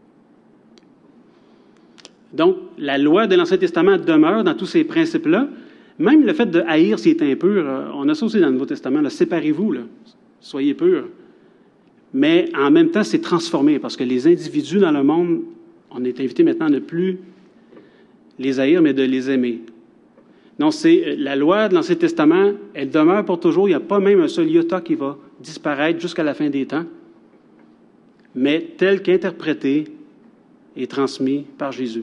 Donc, la loi de l'Ancien Testament demeure dans tous ces principes-là. Même le fait de haïr s'il est impur, on a ça aussi dans le Nouveau Testament, là, séparez-vous, là, soyez purs. Mais en même temps, c'est transformé, parce que les individus dans le monde, on est invité maintenant à ne plus les haïr, mais de les aimer. Donc, c'est la loi de l'Ancien Testament, elle demeure pour toujours. Il n'y a pas même un seul iota qui va disparaître jusqu'à la fin des temps, mais tel qu'interprété et transmis par Jésus.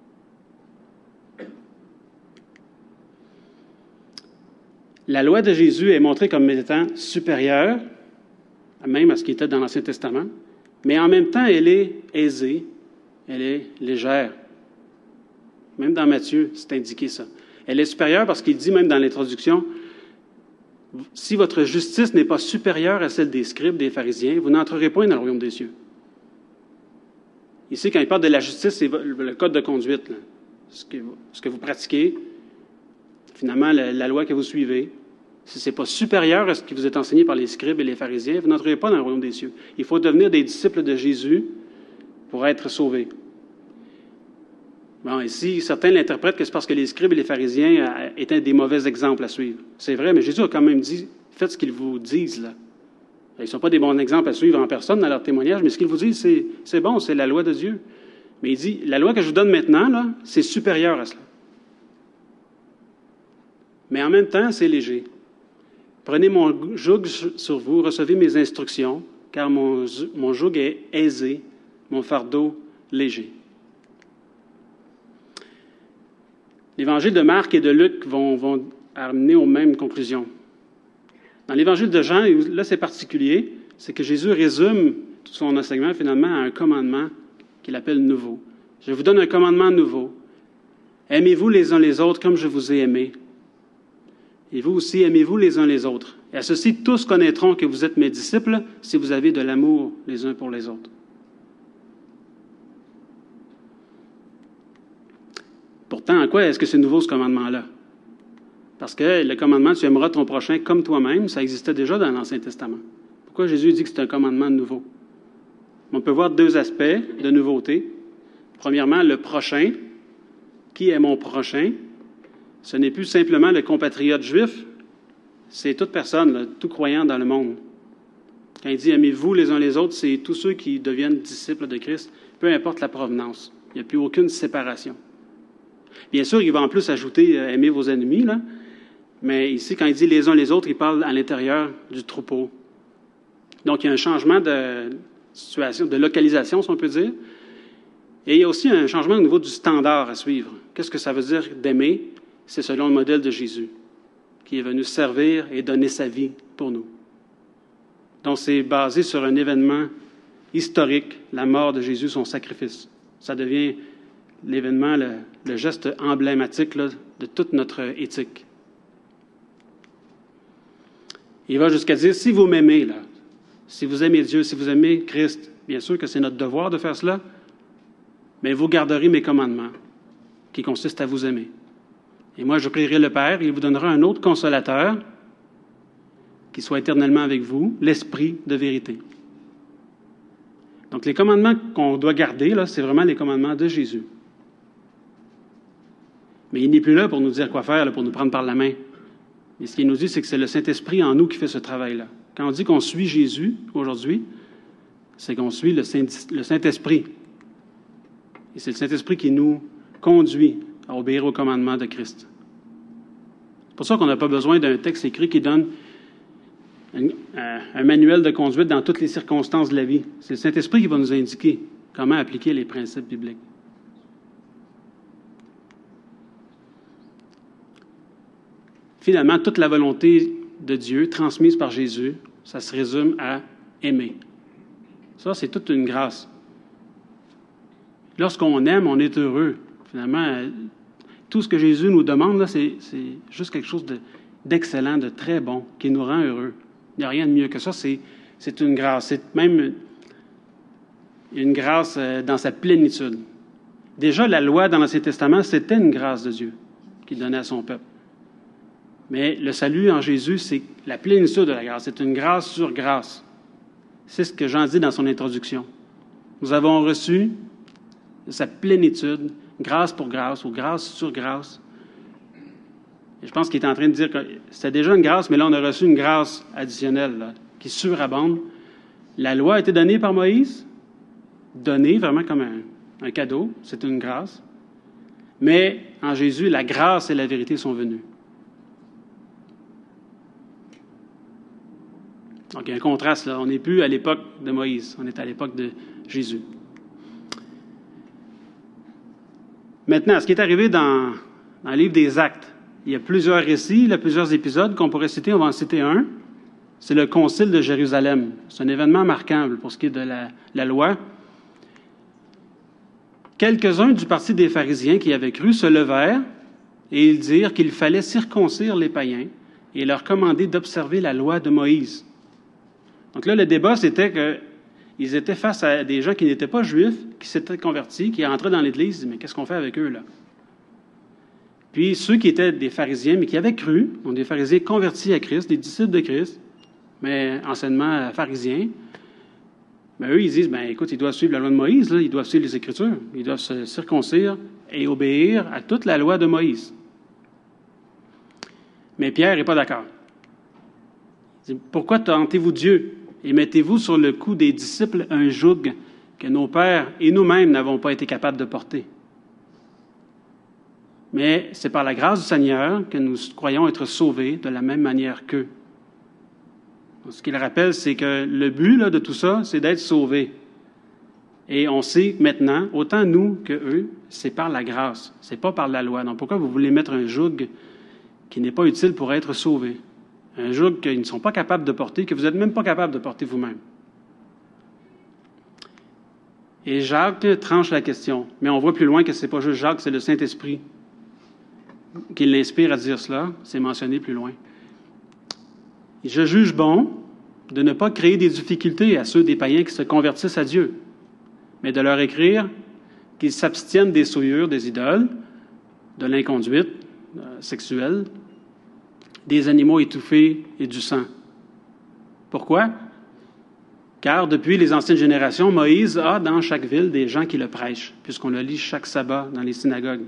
La loi de Jésus est montrée comme étant supérieure, même à ce qui était dans l'Ancien Testament, mais en même temps, elle est aisée, elle est légère. Même dans Matthieu, c'est indiqué ça. Elle est supérieure parce qu'il dit même dans l'introduction, « Si votre justice n'est pas supérieure à celle des scribes, des pharisiens, vous n'entrerez point dans le royaume des cieux. » Ici, quand il parle de la justice, c'est le code de conduite, là. Ce que, ce que vous pratiquez, finalement, la, la loi que vous suivez. Si ce n'est pas supérieur à ce qui vous est enseigné par les scribes et les pharisiens, vous n'entrerez pas dans le royaume des cieux. Il faut devenir des disciples de Jésus pour être sauvés. Bon, ici, certains l'interprètent que c'est parce que les scribes et les pharisiens étaient des mauvais exemples à suivre. C'est vrai, mais Jésus a quand même dit, faites ce qu'ils vous disent, là. Ils ne sont pas des bons exemples à suivre en personne dans leur témoignage, mais ce qu'ils vous disent, c'est, c'est bon, c'est la loi de Dieu. Mais il dit, la loi que je vous donne maintenant, là, c'est supérieur à cela. Mais en même temps, c'est léger. Prenez mon joug sur vous, recevez mes instructions, car mon, mon joug est aisé, mon fardeau léger. L'évangile de Marc et de Luc vont, vont amener aux mêmes conclusions. Dans l'évangile de Jean, là c'est particulier, c'est que Jésus résume tout son enseignement finalement à un commandement qu'il appelle nouveau. Je vous donne un commandement nouveau. Aimez-vous les uns les autres comme je vous ai aimé. Et vous aussi, aimez-vous les uns les autres. Et à ceci, tous connaîtront que vous êtes mes disciples si vous avez de l'amour les uns pour les autres. Pourtant, en quoi est-ce que c'est nouveau ce commandement-là? Parce que le commandement « Tu aimeras ton prochain comme toi-même », ça existait déjà dans l'Ancien Testament. Pourquoi Jésus dit que c'est un commandement nouveau? On peut voir deux aspects de nouveauté. Premièrement, le prochain. Qui est mon prochain? Ce n'est plus simplement le compatriote juif, c'est toute personne, là, tout croyant dans le monde. Quand il dit « Aimez-vous les uns les autres », c'est tous ceux qui deviennent disciples de Christ, peu importe la provenance. Il n'y a plus aucune séparation. Bien sûr, il va en plus ajouter euh, « Aimez vos ennemis », là. Mais ici, quand il dit « les uns les autres », il parle à l'intérieur du troupeau. Donc, il y a un changement de situation, de localisation, si on peut dire. Et il y a aussi un changement au niveau du standard à suivre. Qu'est-ce que ça veut dire d'aimer? C'est selon le modèle de Jésus, qui est venu servir et donner sa vie pour nous. Donc, c'est basé sur un événement historique, la mort de Jésus, son sacrifice. Ça devient l'événement, le, le geste emblématique là, de toute notre éthique. Il va jusqu'à dire, si vous m'aimez, là, si vous aimez Dieu, si vous aimez Christ, bien sûr que c'est notre devoir de faire cela, mais vous garderez mes commandements, qui consistent à vous aimer. Et moi, je prierai le Père, il vous donnera un autre consolateur, qui soit éternellement avec vous, l'Esprit de vérité. Donc, les commandements qu'on doit garder, là, c'est vraiment les commandements de Jésus. Mais il n'est plus là pour nous dire quoi faire, là, pour nous prendre par la main. Mais ce qu'il nous dit, c'est que c'est le Saint-Esprit en nous qui fait ce travail-là. Quand on dit qu'on suit Jésus aujourd'hui, c'est qu'on suit le Saint- le Saint-Esprit. Et c'est le Saint-Esprit qui nous conduit à obéir aux commandements de Christ. C'est pour ça qu'on n'a pas besoin d'un texte écrit qui donne un, un, un manuel de conduite dans toutes les circonstances de la vie. C'est le Saint-Esprit qui va nous indiquer comment appliquer les principes bibliques. Finalement, toute la volonté de Dieu transmise par Jésus, ça se résume à aimer. Ça, c'est toute une grâce. Lorsqu'on aime, on est heureux. Finalement, tout ce que Jésus nous demande, là, c'est, c'est juste quelque chose de, d'excellent, de très bon, qui nous rend heureux. Il n'y a rien de mieux que ça. C'est, c'est une grâce. C'est même une grâce dans sa plénitude. Déjà, la loi dans l'Ancien Testament, c'était une grâce de Dieu qu'il donnait à son peuple. Mais le salut en Jésus, c'est la plénitude de la grâce. C'est une grâce sur grâce. C'est ce que Jean dit dans son introduction. Nous avons reçu sa plénitude, grâce pour grâce, ou grâce sur grâce. Et je pense qu'il est en train de dire que c'était déjà une grâce, mais là, on a reçu une grâce additionnelle là, qui surabonde. La loi a été donnée par Moïse, donnée vraiment comme un, un cadeau. C'est une grâce. Mais en Jésus, la grâce et la vérité sont venues. Donc, il y a un contraste, là. On n'est plus à l'époque de Moïse, on est à l'époque de Jésus. Maintenant, ce qui est arrivé dans, dans le livre des Actes, il y a plusieurs récits, il y a plusieurs épisodes qu'on pourrait citer. On va en citer un. C'est le Concile de Jérusalem. C'est un événement marquant pour ce qui est de la, la loi. Quelques-uns du parti des pharisiens qui avaient cru se levèrent et ils dirent qu'il fallait circoncire les païens et leur commander d'observer la loi de Moïse. Donc là, le débat, c'était qu'ils étaient face à des gens qui n'étaient pas juifs, qui s'étaient convertis, qui entraient dans l'Église, ils disaient, mais qu'est-ce qu'on fait avec eux, là? Puis ceux qui étaient des pharisiens, mais qui avaient cru, donc des pharisiens convertis à Christ, des disciples de Christ, mais enseignement pharisien, bien, eux, ils disent, ben écoute, ils doivent suivre la loi de Moïse, là, ils doivent suivre les Écritures, ils doivent se circoncire et obéir à toute la loi de Moïse. Mais Pierre n'est pas d'accord. Il dit, pourquoi tentez-vous Dieu et mettez-vous sur le cou des disciples un joug que nos pères et nous-mêmes n'avons pas été capables de porter? Mais c'est par la grâce du Seigneur que nous croyons être sauvés de la même manière qu'eux. Donc, ce qu'il rappelle, c'est que le but là, de tout ça, c'est d'être sauvés. Et on sait maintenant, autant nous que eux, c'est par la grâce, c'est pas par la loi. Donc pourquoi vous voulez mettre un joug qui n'est pas utile pour être sauvés? Un joug qu'ils ne sont pas capables de porter, que vous n'êtes même pas capable de porter vous-même. Et Jacques tranche la question. Mais on voit plus loin que ce n'est pas juste Jacques, c'est le Saint-Esprit qui l'inspire à dire cela. C'est mentionné plus loin. Je juge bon de ne pas créer des difficultés à ceux des païens qui se convertissent à Dieu, mais de leur écrire qu'ils s'abstiennent des souillures des idoles, de l'inconduite euh, sexuelle, des animaux étouffés et du sang. Pourquoi? Car depuis les anciennes générations, Moïse a dans chaque ville des gens qui le prêchent, puisqu'on le lit chaque sabbat dans les synagogues.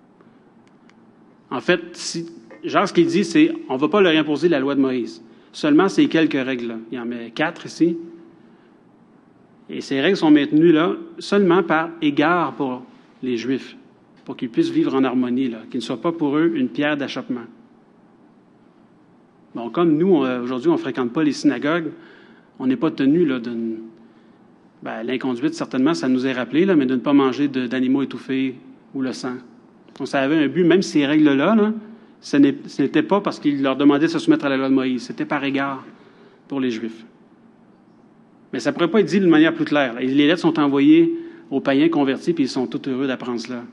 En fait, si, genre ce qu'il dit, c'est on ne va pas leur imposer la loi de Moïse. Seulement ces quelques règles-là. Il y en met quatre ici. Et ces règles sont maintenues là seulement par égard pour les Juifs, pour qu'ils puissent vivre en harmonie, là, qu'ils ne soient pas pour eux une pierre d'achoppement. Bon, comme nous, on, aujourd'hui, on ne fréquente pas les synagogues, on n'est pas tenu là, de... Ben, l'inconduite, certainement, ça nous est rappelé, là, mais de ne pas manger de, d'animaux étouffés ou le sang. Donc, ça avait un but, même ces règles-là, là, ce n'était pas parce qu'il leur demandait de se soumettre à la loi de Moïse. C'était par égard pour les Juifs. Mais ça ne pourrait pas être dit d'une manière plus claire. Les lettres sont envoyées aux païens convertis, puis ils sont tout heureux d'apprendre cela.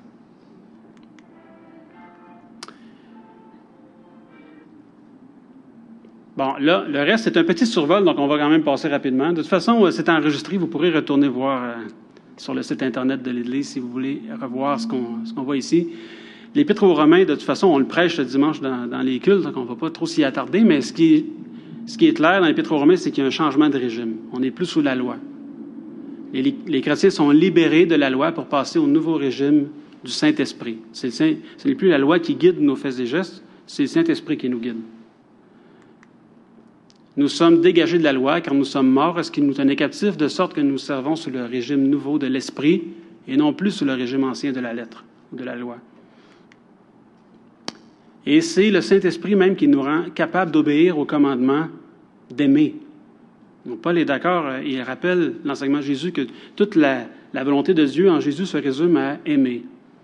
Bon, là, le reste, c'est un petit survol, donc on va quand même passer rapidement. De toute façon, c'est enregistré. Vous pourrez retourner voir euh, sur le site Internet de l'Église si vous voulez revoir ce qu'on, ce qu'on voit ici. L'Épître aux Romains, de toute façon, on le prêche le dimanche dans, dans les cultes, donc on ne va pas trop s'y attarder, mais ce qui est, ce qui est clair dans l'Épître aux Romains, c'est qu'il y a un changement de régime. On n'est plus sous la loi. Les, les chrétiens sont libérés de la loi pour passer au nouveau régime du Saint-Esprit. C'est le Saint, ce n'est plus la loi qui guide nos faits et gestes, c'est le Saint-Esprit qui nous guide. Nous sommes dégagés de la loi car nous sommes morts à ce qui nous tenait captifs, de sorte que nous servons sous le régime nouveau de l'Esprit et non plus sous le régime ancien de la lettre ou de la loi. Et c'est le Saint-Esprit même qui nous rend capables d'obéir au commandement d'aimer. Donc Paul est d'accord, il rappelle l'enseignement de Jésus que toute la, la volonté de Dieu en Jésus se résume à aimer.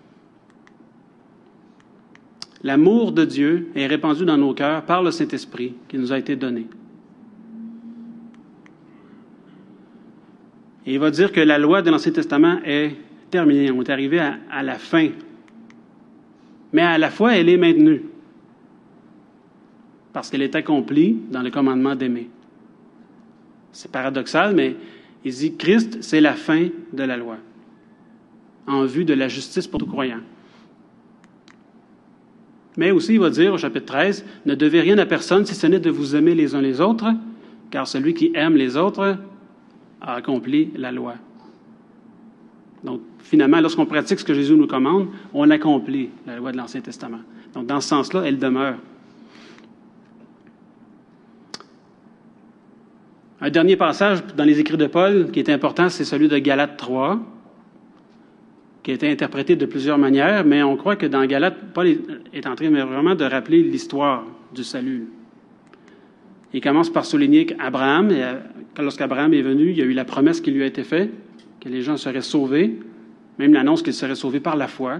L'amour de Dieu est répandu dans nos cœurs par le Saint-Esprit qui nous a été donné. Et il va dire que la loi de l'Ancien Testament est terminée. On est arrivé à, à la fin. Mais à la fois, elle est maintenue. Parce qu'elle est accomplie dans le commandement d'aimer. C'est paradoxal, mais il dit Christ, c'est la fin de la loi. En vue de la justice pour tout croyant. Mais aussi, il va dire au chapitre treize, ne devez rien à personne si ce n'est de vous aimer les uns les autres, car celui qui aime les autres a accompli la loi. Donc, finalement, lorsqu'on pratique ce que Jésus nous commande, on accomplit la loi de l'Ancien Testament. Donc, dans ce sens-là, elle demeure. Un dernier passage dans les écrits de Paul qui est important, c'est celui de Galates trois, qui a été interprété de plusieurs manières, mais on croit que dans Galates, Paul est en train vraiment de rappeler l'histoire du salut. Il commence par souligner qu'Abraham, lorsqu'Abraham est venu, il y a eu la promesse qui lui a été faite, que les gens seraient sauvés, même l'annonce qu'ils seraient sauvés par la foi.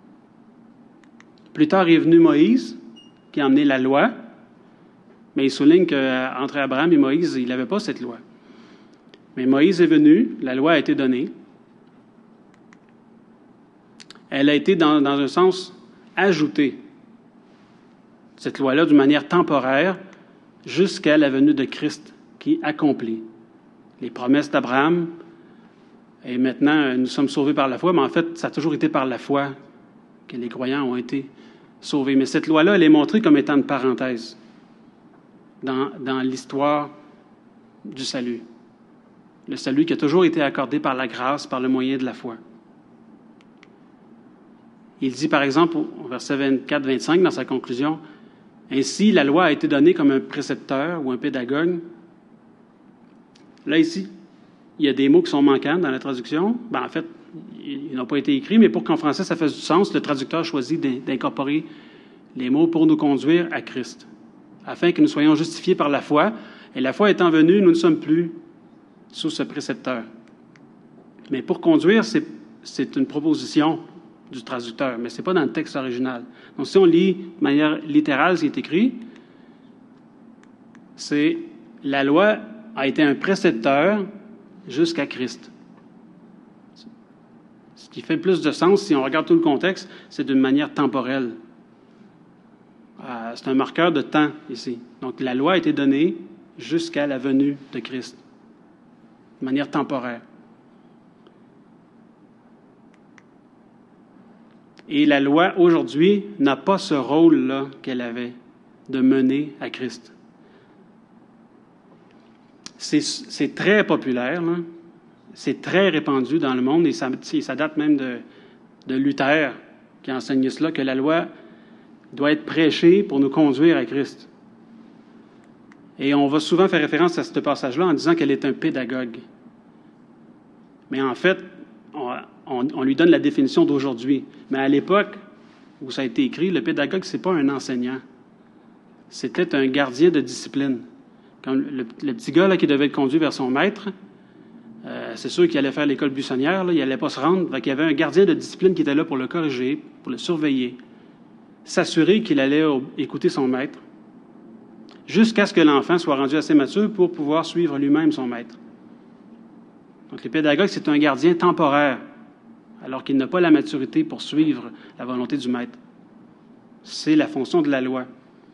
Plus tard est venu Moïse, qui a emmené la loi, mais il souligne qu'entre Abraham et Moïse, il n'avait pas cette loi. Mais Moïse est venu, la loi a été donnée. Elle a été, dans, dans un sens, ajoutée, cette loi-là, d'une manière temporaire, jusqu'à la venue de Christ, qui accomplit les promesses d'Abraham. Et maintenant, nous sommes sauvés par la foi, mais en fait, ça a toujours été par la foi que les croyants ont été sauvés. Mais cette loi-là, elle est montrée comme étant une parenthèse dans, dans l'histoire du salut. Le salut qui a toujours été accordé par la grâce, par le moyen de la foi. Il dit, par exemple, au verset vingt-quatre vingt-cinq, dans sa conclusion, « Ainsi, la loi a été donnée comme un précepteur ou un pédagogue. » Là, ici, il y a des mots qui sont manquants dans la traduction. Ben, en fait, ils n'ont pas été écrits, mais pour qu'en français ça fasse du sens, le traducteur choisit d'incorporer les mots pour nous conduire à Christ, afin que nous soyons justifiés par la foi. Et la foi étant venue, nous ne sommes plus sous ce précepteur. Mais pour conduire, c'est, c'est une proposition du traducteur, mais ce n'est pas dans le texte original. Donc, si on lit de manière littérale ce qui est écrit, c'est « La loi a été un précepteur jusqu'à Christ ». Ce qui fait plus de sens, si on regarde tout le contexte, c'est d'une manière temporelle. Euh, c'est un marqueur de temps ici. Donc, la loi a été donnée jusqu'à la venue de Christ, de manière temporaire. Et la loi, aujourd'hui, n'a pas ce rôle-là qu'elle avait, de mener à Christ. C'est, c'est très populaire, là. C'est très répandu dans le monde, et ça, ça date même de, de Luther, qui enseigne cela, que la loi doit être prêchée pour nous conduire à Christ. Et on va souvent faire référence à ce passage-là en disant qu'elle est un pédagogue. Mais en fait, on, on, on lui donne la définition d'aujourd'hui. Mais à l'époque où ça a été écrit, le pédagogue, ce n'est pas un enseignant. C'était un gardien de discipline. Quand le, le petit gars là, qui devait être conduit vers son maître, euh, c'est sûr qu'il allait faire l'école buissonnière, là, il n'allait pas se rendre. Donc, il y avait un gardien de discipline qui était là pour le corriger, pour le surveiller, s'assurer qu'il allait écouter son maître, jusqu'à ce que l'enfant soit rendu assez mature pour pouvoir suivre lui-même son maître. Donc, le pédagogue, c'est un gardien temporaire, alors qu'il n'a pas la maturité pour suivre la volonté du maître. C'est la fonction de la loi.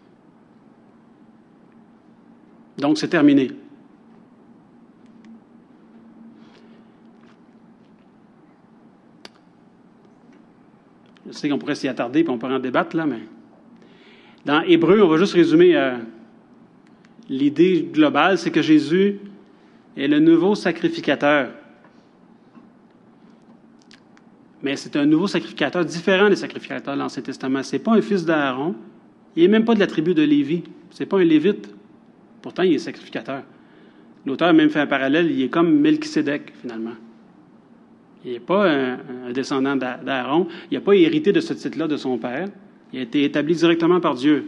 Donc, c'est terminé. Je sais qu'on pourrait s'y attarder, puis on pourrait en débattre, là, mais... Dans Hébreu, on va juste résumer euh, l'idée globale, c'est que Jésus est le nouveau sacrificateur Mais c'est un nouveau sacrificateur différent des sacrificateurs de l'Ancien Testament. Ce n'est pas un fils d'Aaron. Il n'est même pas de la tribu de Lévi. Ce n'est pas un Lévite. Pourtant, il est sacrificateur. L'auteur a même fait un parallèle. Il est comme Melchisédek, finalement. Il n'est pas un, un descendant d'Aaron. Il n'a pas hérité de ce titre-là de son père. Il a été établi directement par Dieu.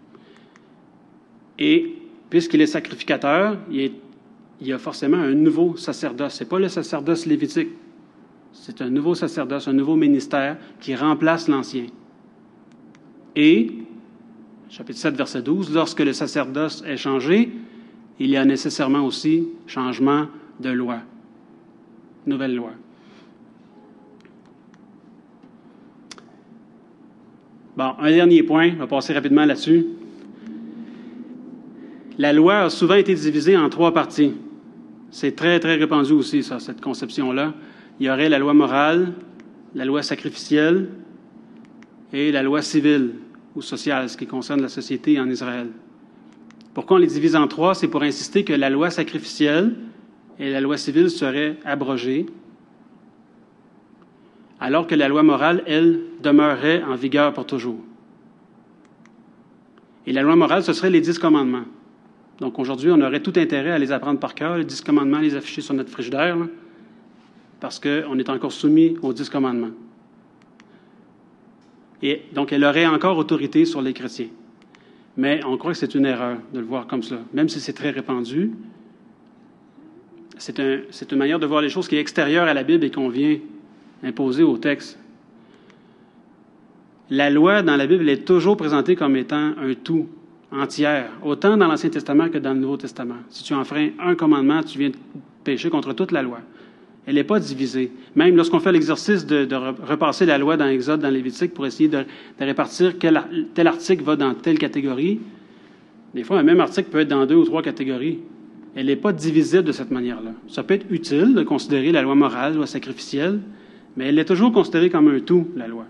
Et puisqu'il est sacrificateur, il, est, il a forcément un nouveau sacerdoce. Ce n'est pas le sacerdoce lévitique. C'est un nouveau sacerdoce, un nouveau ministère qui remplace l'ancien. Et, chapitre sept, verset douze, lorsque le sacerdoce est changé, il y a nécessairement aussi changement de loi, nouvelle loi. Bon, un dernier point, on va passer rapidement là-dessus. La loi a souvent été divisée en trois parties. C'est très, très répandu aussi, ça, cette conception-là. Il y aurait la loi morale, la loi sacrificielle et la loi civile ou sociale, ce qui concerne la société en Israël. Pourquoi on les divise en trois? C'est pour insister que la loi sacrificielle et la loi civile seraient abrogées, alors que la loi morale, elle, demeurerait en vigueur pour toujours. Et la loi morale, ce serait les dix commandements. Donc aujourd'hui, on aurait tout intérêt à les apprendre par cœur, les dix commandements, les afficher sur notre frigidaire, là, parce qu'on est encore soumis aux dix commandements. Et donc, elle aurait encore autorité sur les chrétiens. Mais on croit que c'est une erreur de le voir comme ça. Même si c'est très répandu, c'est, un, c'est une manière de voir les choses qui est extérieure à la Bible et qu'on vient imposer au texte. La loi dans la Bible est toujours présentée comme étant un tout, entière, autant dans l'Ancien Testament que dans le Nouveau Testament. Si tu enfreins un commandement, tu viens de pécher contre toute la loi. Elle n'est pas divisée. Même lorsqu'on fait l'exercice de, de repasser la loi dans Exode, dans Lévitique, pour essayer de, de répartir quel, tel article va dans telle catégorie, des fois, un même article peut être dans deux ou trois catégories. Elle n'est pas divisible de cette manière-là. Ça peut être utile de considérer la loi morale, la loi sacrificielle, mais elle est toujours considérée comme un tout, la loi.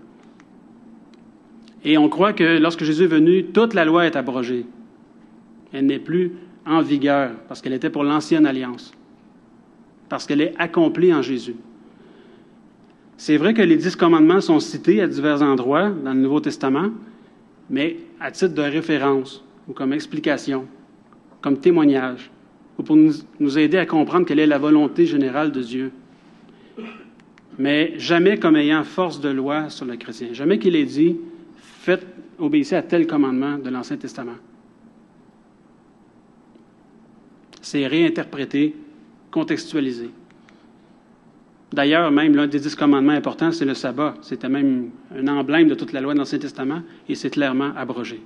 Et on croit que lorsque Jésus est venu, toute la loi est abrogée. Elle n'est plus en vigueur, parce qu'elle était pour l'ancienne alliance. Parce qu'elle est accomplie en Jésus. C'est vrai que les dix commandements sont cités à divers endroits dans le Nouveau Testament, mais à titre de référence, ou comme explication, comme témoignage, ou pour nous, nous aider à comprendre quelle est la volonté générale de Dieu. Mais jamais comme ayant force de loi sur le chrétien. Jamais qu'il ait dit, faites, obéissez à tel commandement de l'Ancien Testament. C'est réinterprété, contextualisé. D'ailleurs, même l'un des dix commandements importants, c'est le sabbat. C'était même un emblème de toute la loi de l'Ancien Testament et c'est clairement abrogé.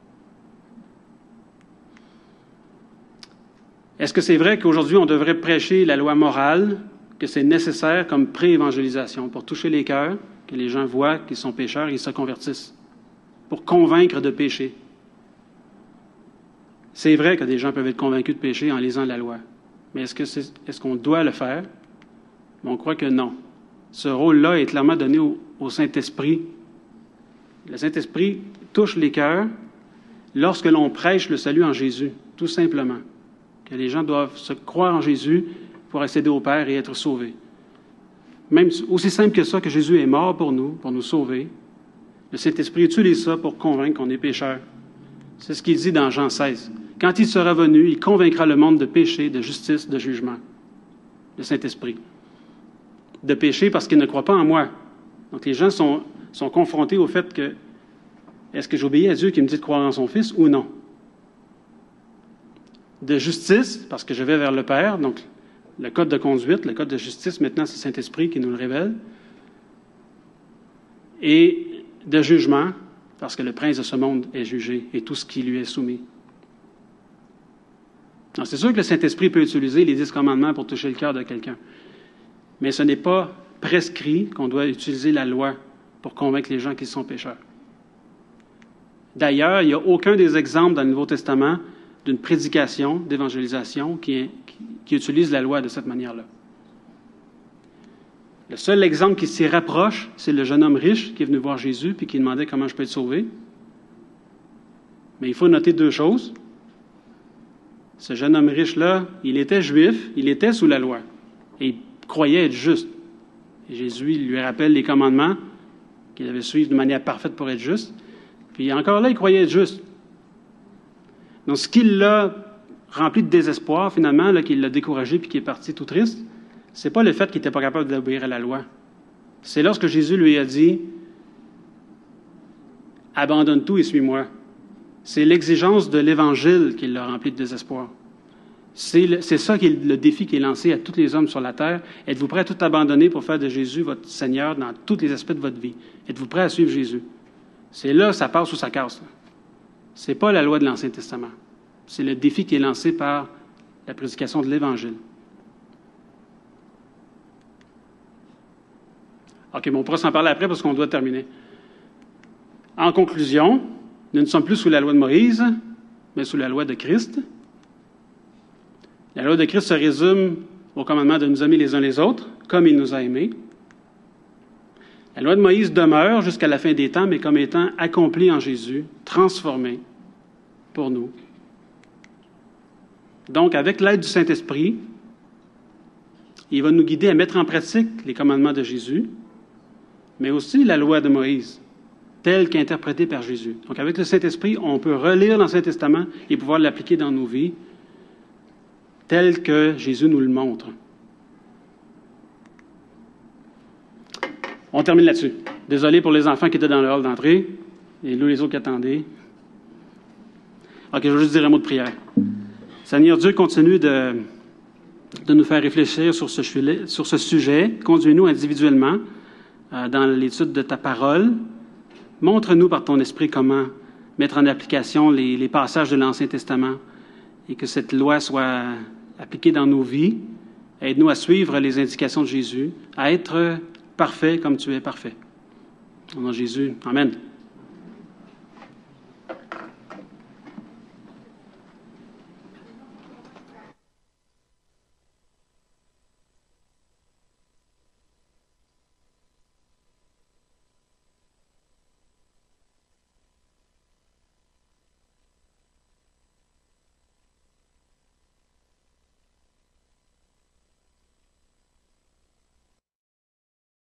Est-ce que c'est vrai qu'aujourd'hui, on devrait prêcher la loi morale, que c'est nécessaire comme pré-évangélisation pour toucher les cœurs, que les gens voient qu'ils sont pécheurs et ils se convertissent, pour convaincre de pécher? C'est vrai que des gens peuvent être convaincus de pécher en lisant la loi. Mais est-ce que c'est, est-ce qu'on doit le faire? On croit que non. Ce rôle-là est clairement donné au, au Saint-Esprit. Le Saint-Esprit touche les cœurs lorsque l'on prêche le salut en Jésus, tout simplement. Que les gens doivent se croire en Jésus pour accéder au Père et être sauvés. Même aussi simple que ça, que Jésus est mort pour nous, pour nous sauver. Le Saint-Esprit utilise ça pour convaincre qu'on est pécheur. C'est ce qu'il dit dans Jean seize. Quand il sera venu, il convaincra le monde de péché, de justice, de jugement. Le Saint-Esprit. De péché parce qu'il ne croit pas en moi. Donc les gens sont, sont confrontés au fait que est-ce que j'obéis à Dieu qui me dit de croire en son Fils ou non? De justice, parce que je vais vers le Père, donc le code de conduite, le code de justice, maintenant c'est le Saint-Esprit qui nous le révèle. Et de jugement, parce que le prince de ce monde est jugé et tout ce qui lui est soumis. Alors, c'est sûr que le Saint-Esprit peut utiliser les dix commandements pour toucher le cœur de quelqu'un. Mais ce n'est pas prescrit qu'on doit utiliser la loi pour convaincre les gens qu'ils sont pécheurs. D'ailleurs, il n'y a aucun des exemples dans le Nouveau Testament d'une prédication, d'évangélisation qui, qui, qui utilise la loi de cette manière-là. Le seul exemple qui s'y rapproche, c'est le jeune homme riche qui est venu voir Jésus et qui demandait comment je peux être sauvé. Mais il faut noter deux choses. Ce jeune homme riche-là, il était juif, il était sous la loi, et il croyait être juste. Et Jésus il lui rappelle les commandements qu'il devait suivre de manière parfaite pour être juste. Puis encore là, il croyait être juste. Donc, ce qui l'a rempli de désespoir, finalement, là, qui l'a découragé puis qui est parti tout triste, c'est pas le fait qu'il n'était pas capable d'obéir à la loi. C'est lorsque Jésus lui a dit « Abandonne tout et suis-moi ». C'est l'exigence de l'Évangile qui l'a rempli de désespoir. C'est, le, c'est ça qui est le défi qui est lancé à tous les hommes sur la terre. Êtes-vous prêts à tout abandonner pour faire de Jésus votre Seigneur dans tous les aspects de votre vie? Êtes-vous prêts à suivre Jésus? C'est là que ça passe ou ça casse. Ce n'est pas la loi de l'Ancien Testament. C'est le défi qui est lancé par la prédication de l'Évangile. OK, bon, on pourra s'en parler après parce qu'on doit terminer. En conclusion, nous ne sommes plus sous la loi de Moïse, mais sous la loi de Christ. La loi de Christ se résume au commandement de nous aimer les uns les autres, comme il nous a aimés. La loi de Moïse demeure jusqu'à la fin des temps, mais comme étant accomplie en Jésus, transformée pour nous. Donc, avec l'aide du Saint-Esprit, il va nous guider à mettre en pratique les commandements de Jésus, mais aussi la loi de Moïse, telle qu'interprétée par Jésus. Donc, avec le Saint-Esprit, on peut relire l'Ancien Testament et pouvoir l'appliquer dans nos vies, tel que Jésus nous le montre. On termine là-dessus. Désolé pour les enfants qui étaient dans le hall d'entrée et nous, les autres qui attendaient. OK, je vais juste dire un mot de prière. Seigneur Dieu, continue de, de nous faire réfléchir sur ce, sur ce sujet. Conduis-nous individuellement euh, dans l'étude de ta parole. Montre-nous par ton esprit comment mettre en application les, les passages de l'Ancien Testament et que cette loi soit appliquée dans nos vies. Aide-nous à suivre les indications de Jésus, à être parfait comme tu es parfait. Au nom de Jésus. Amen.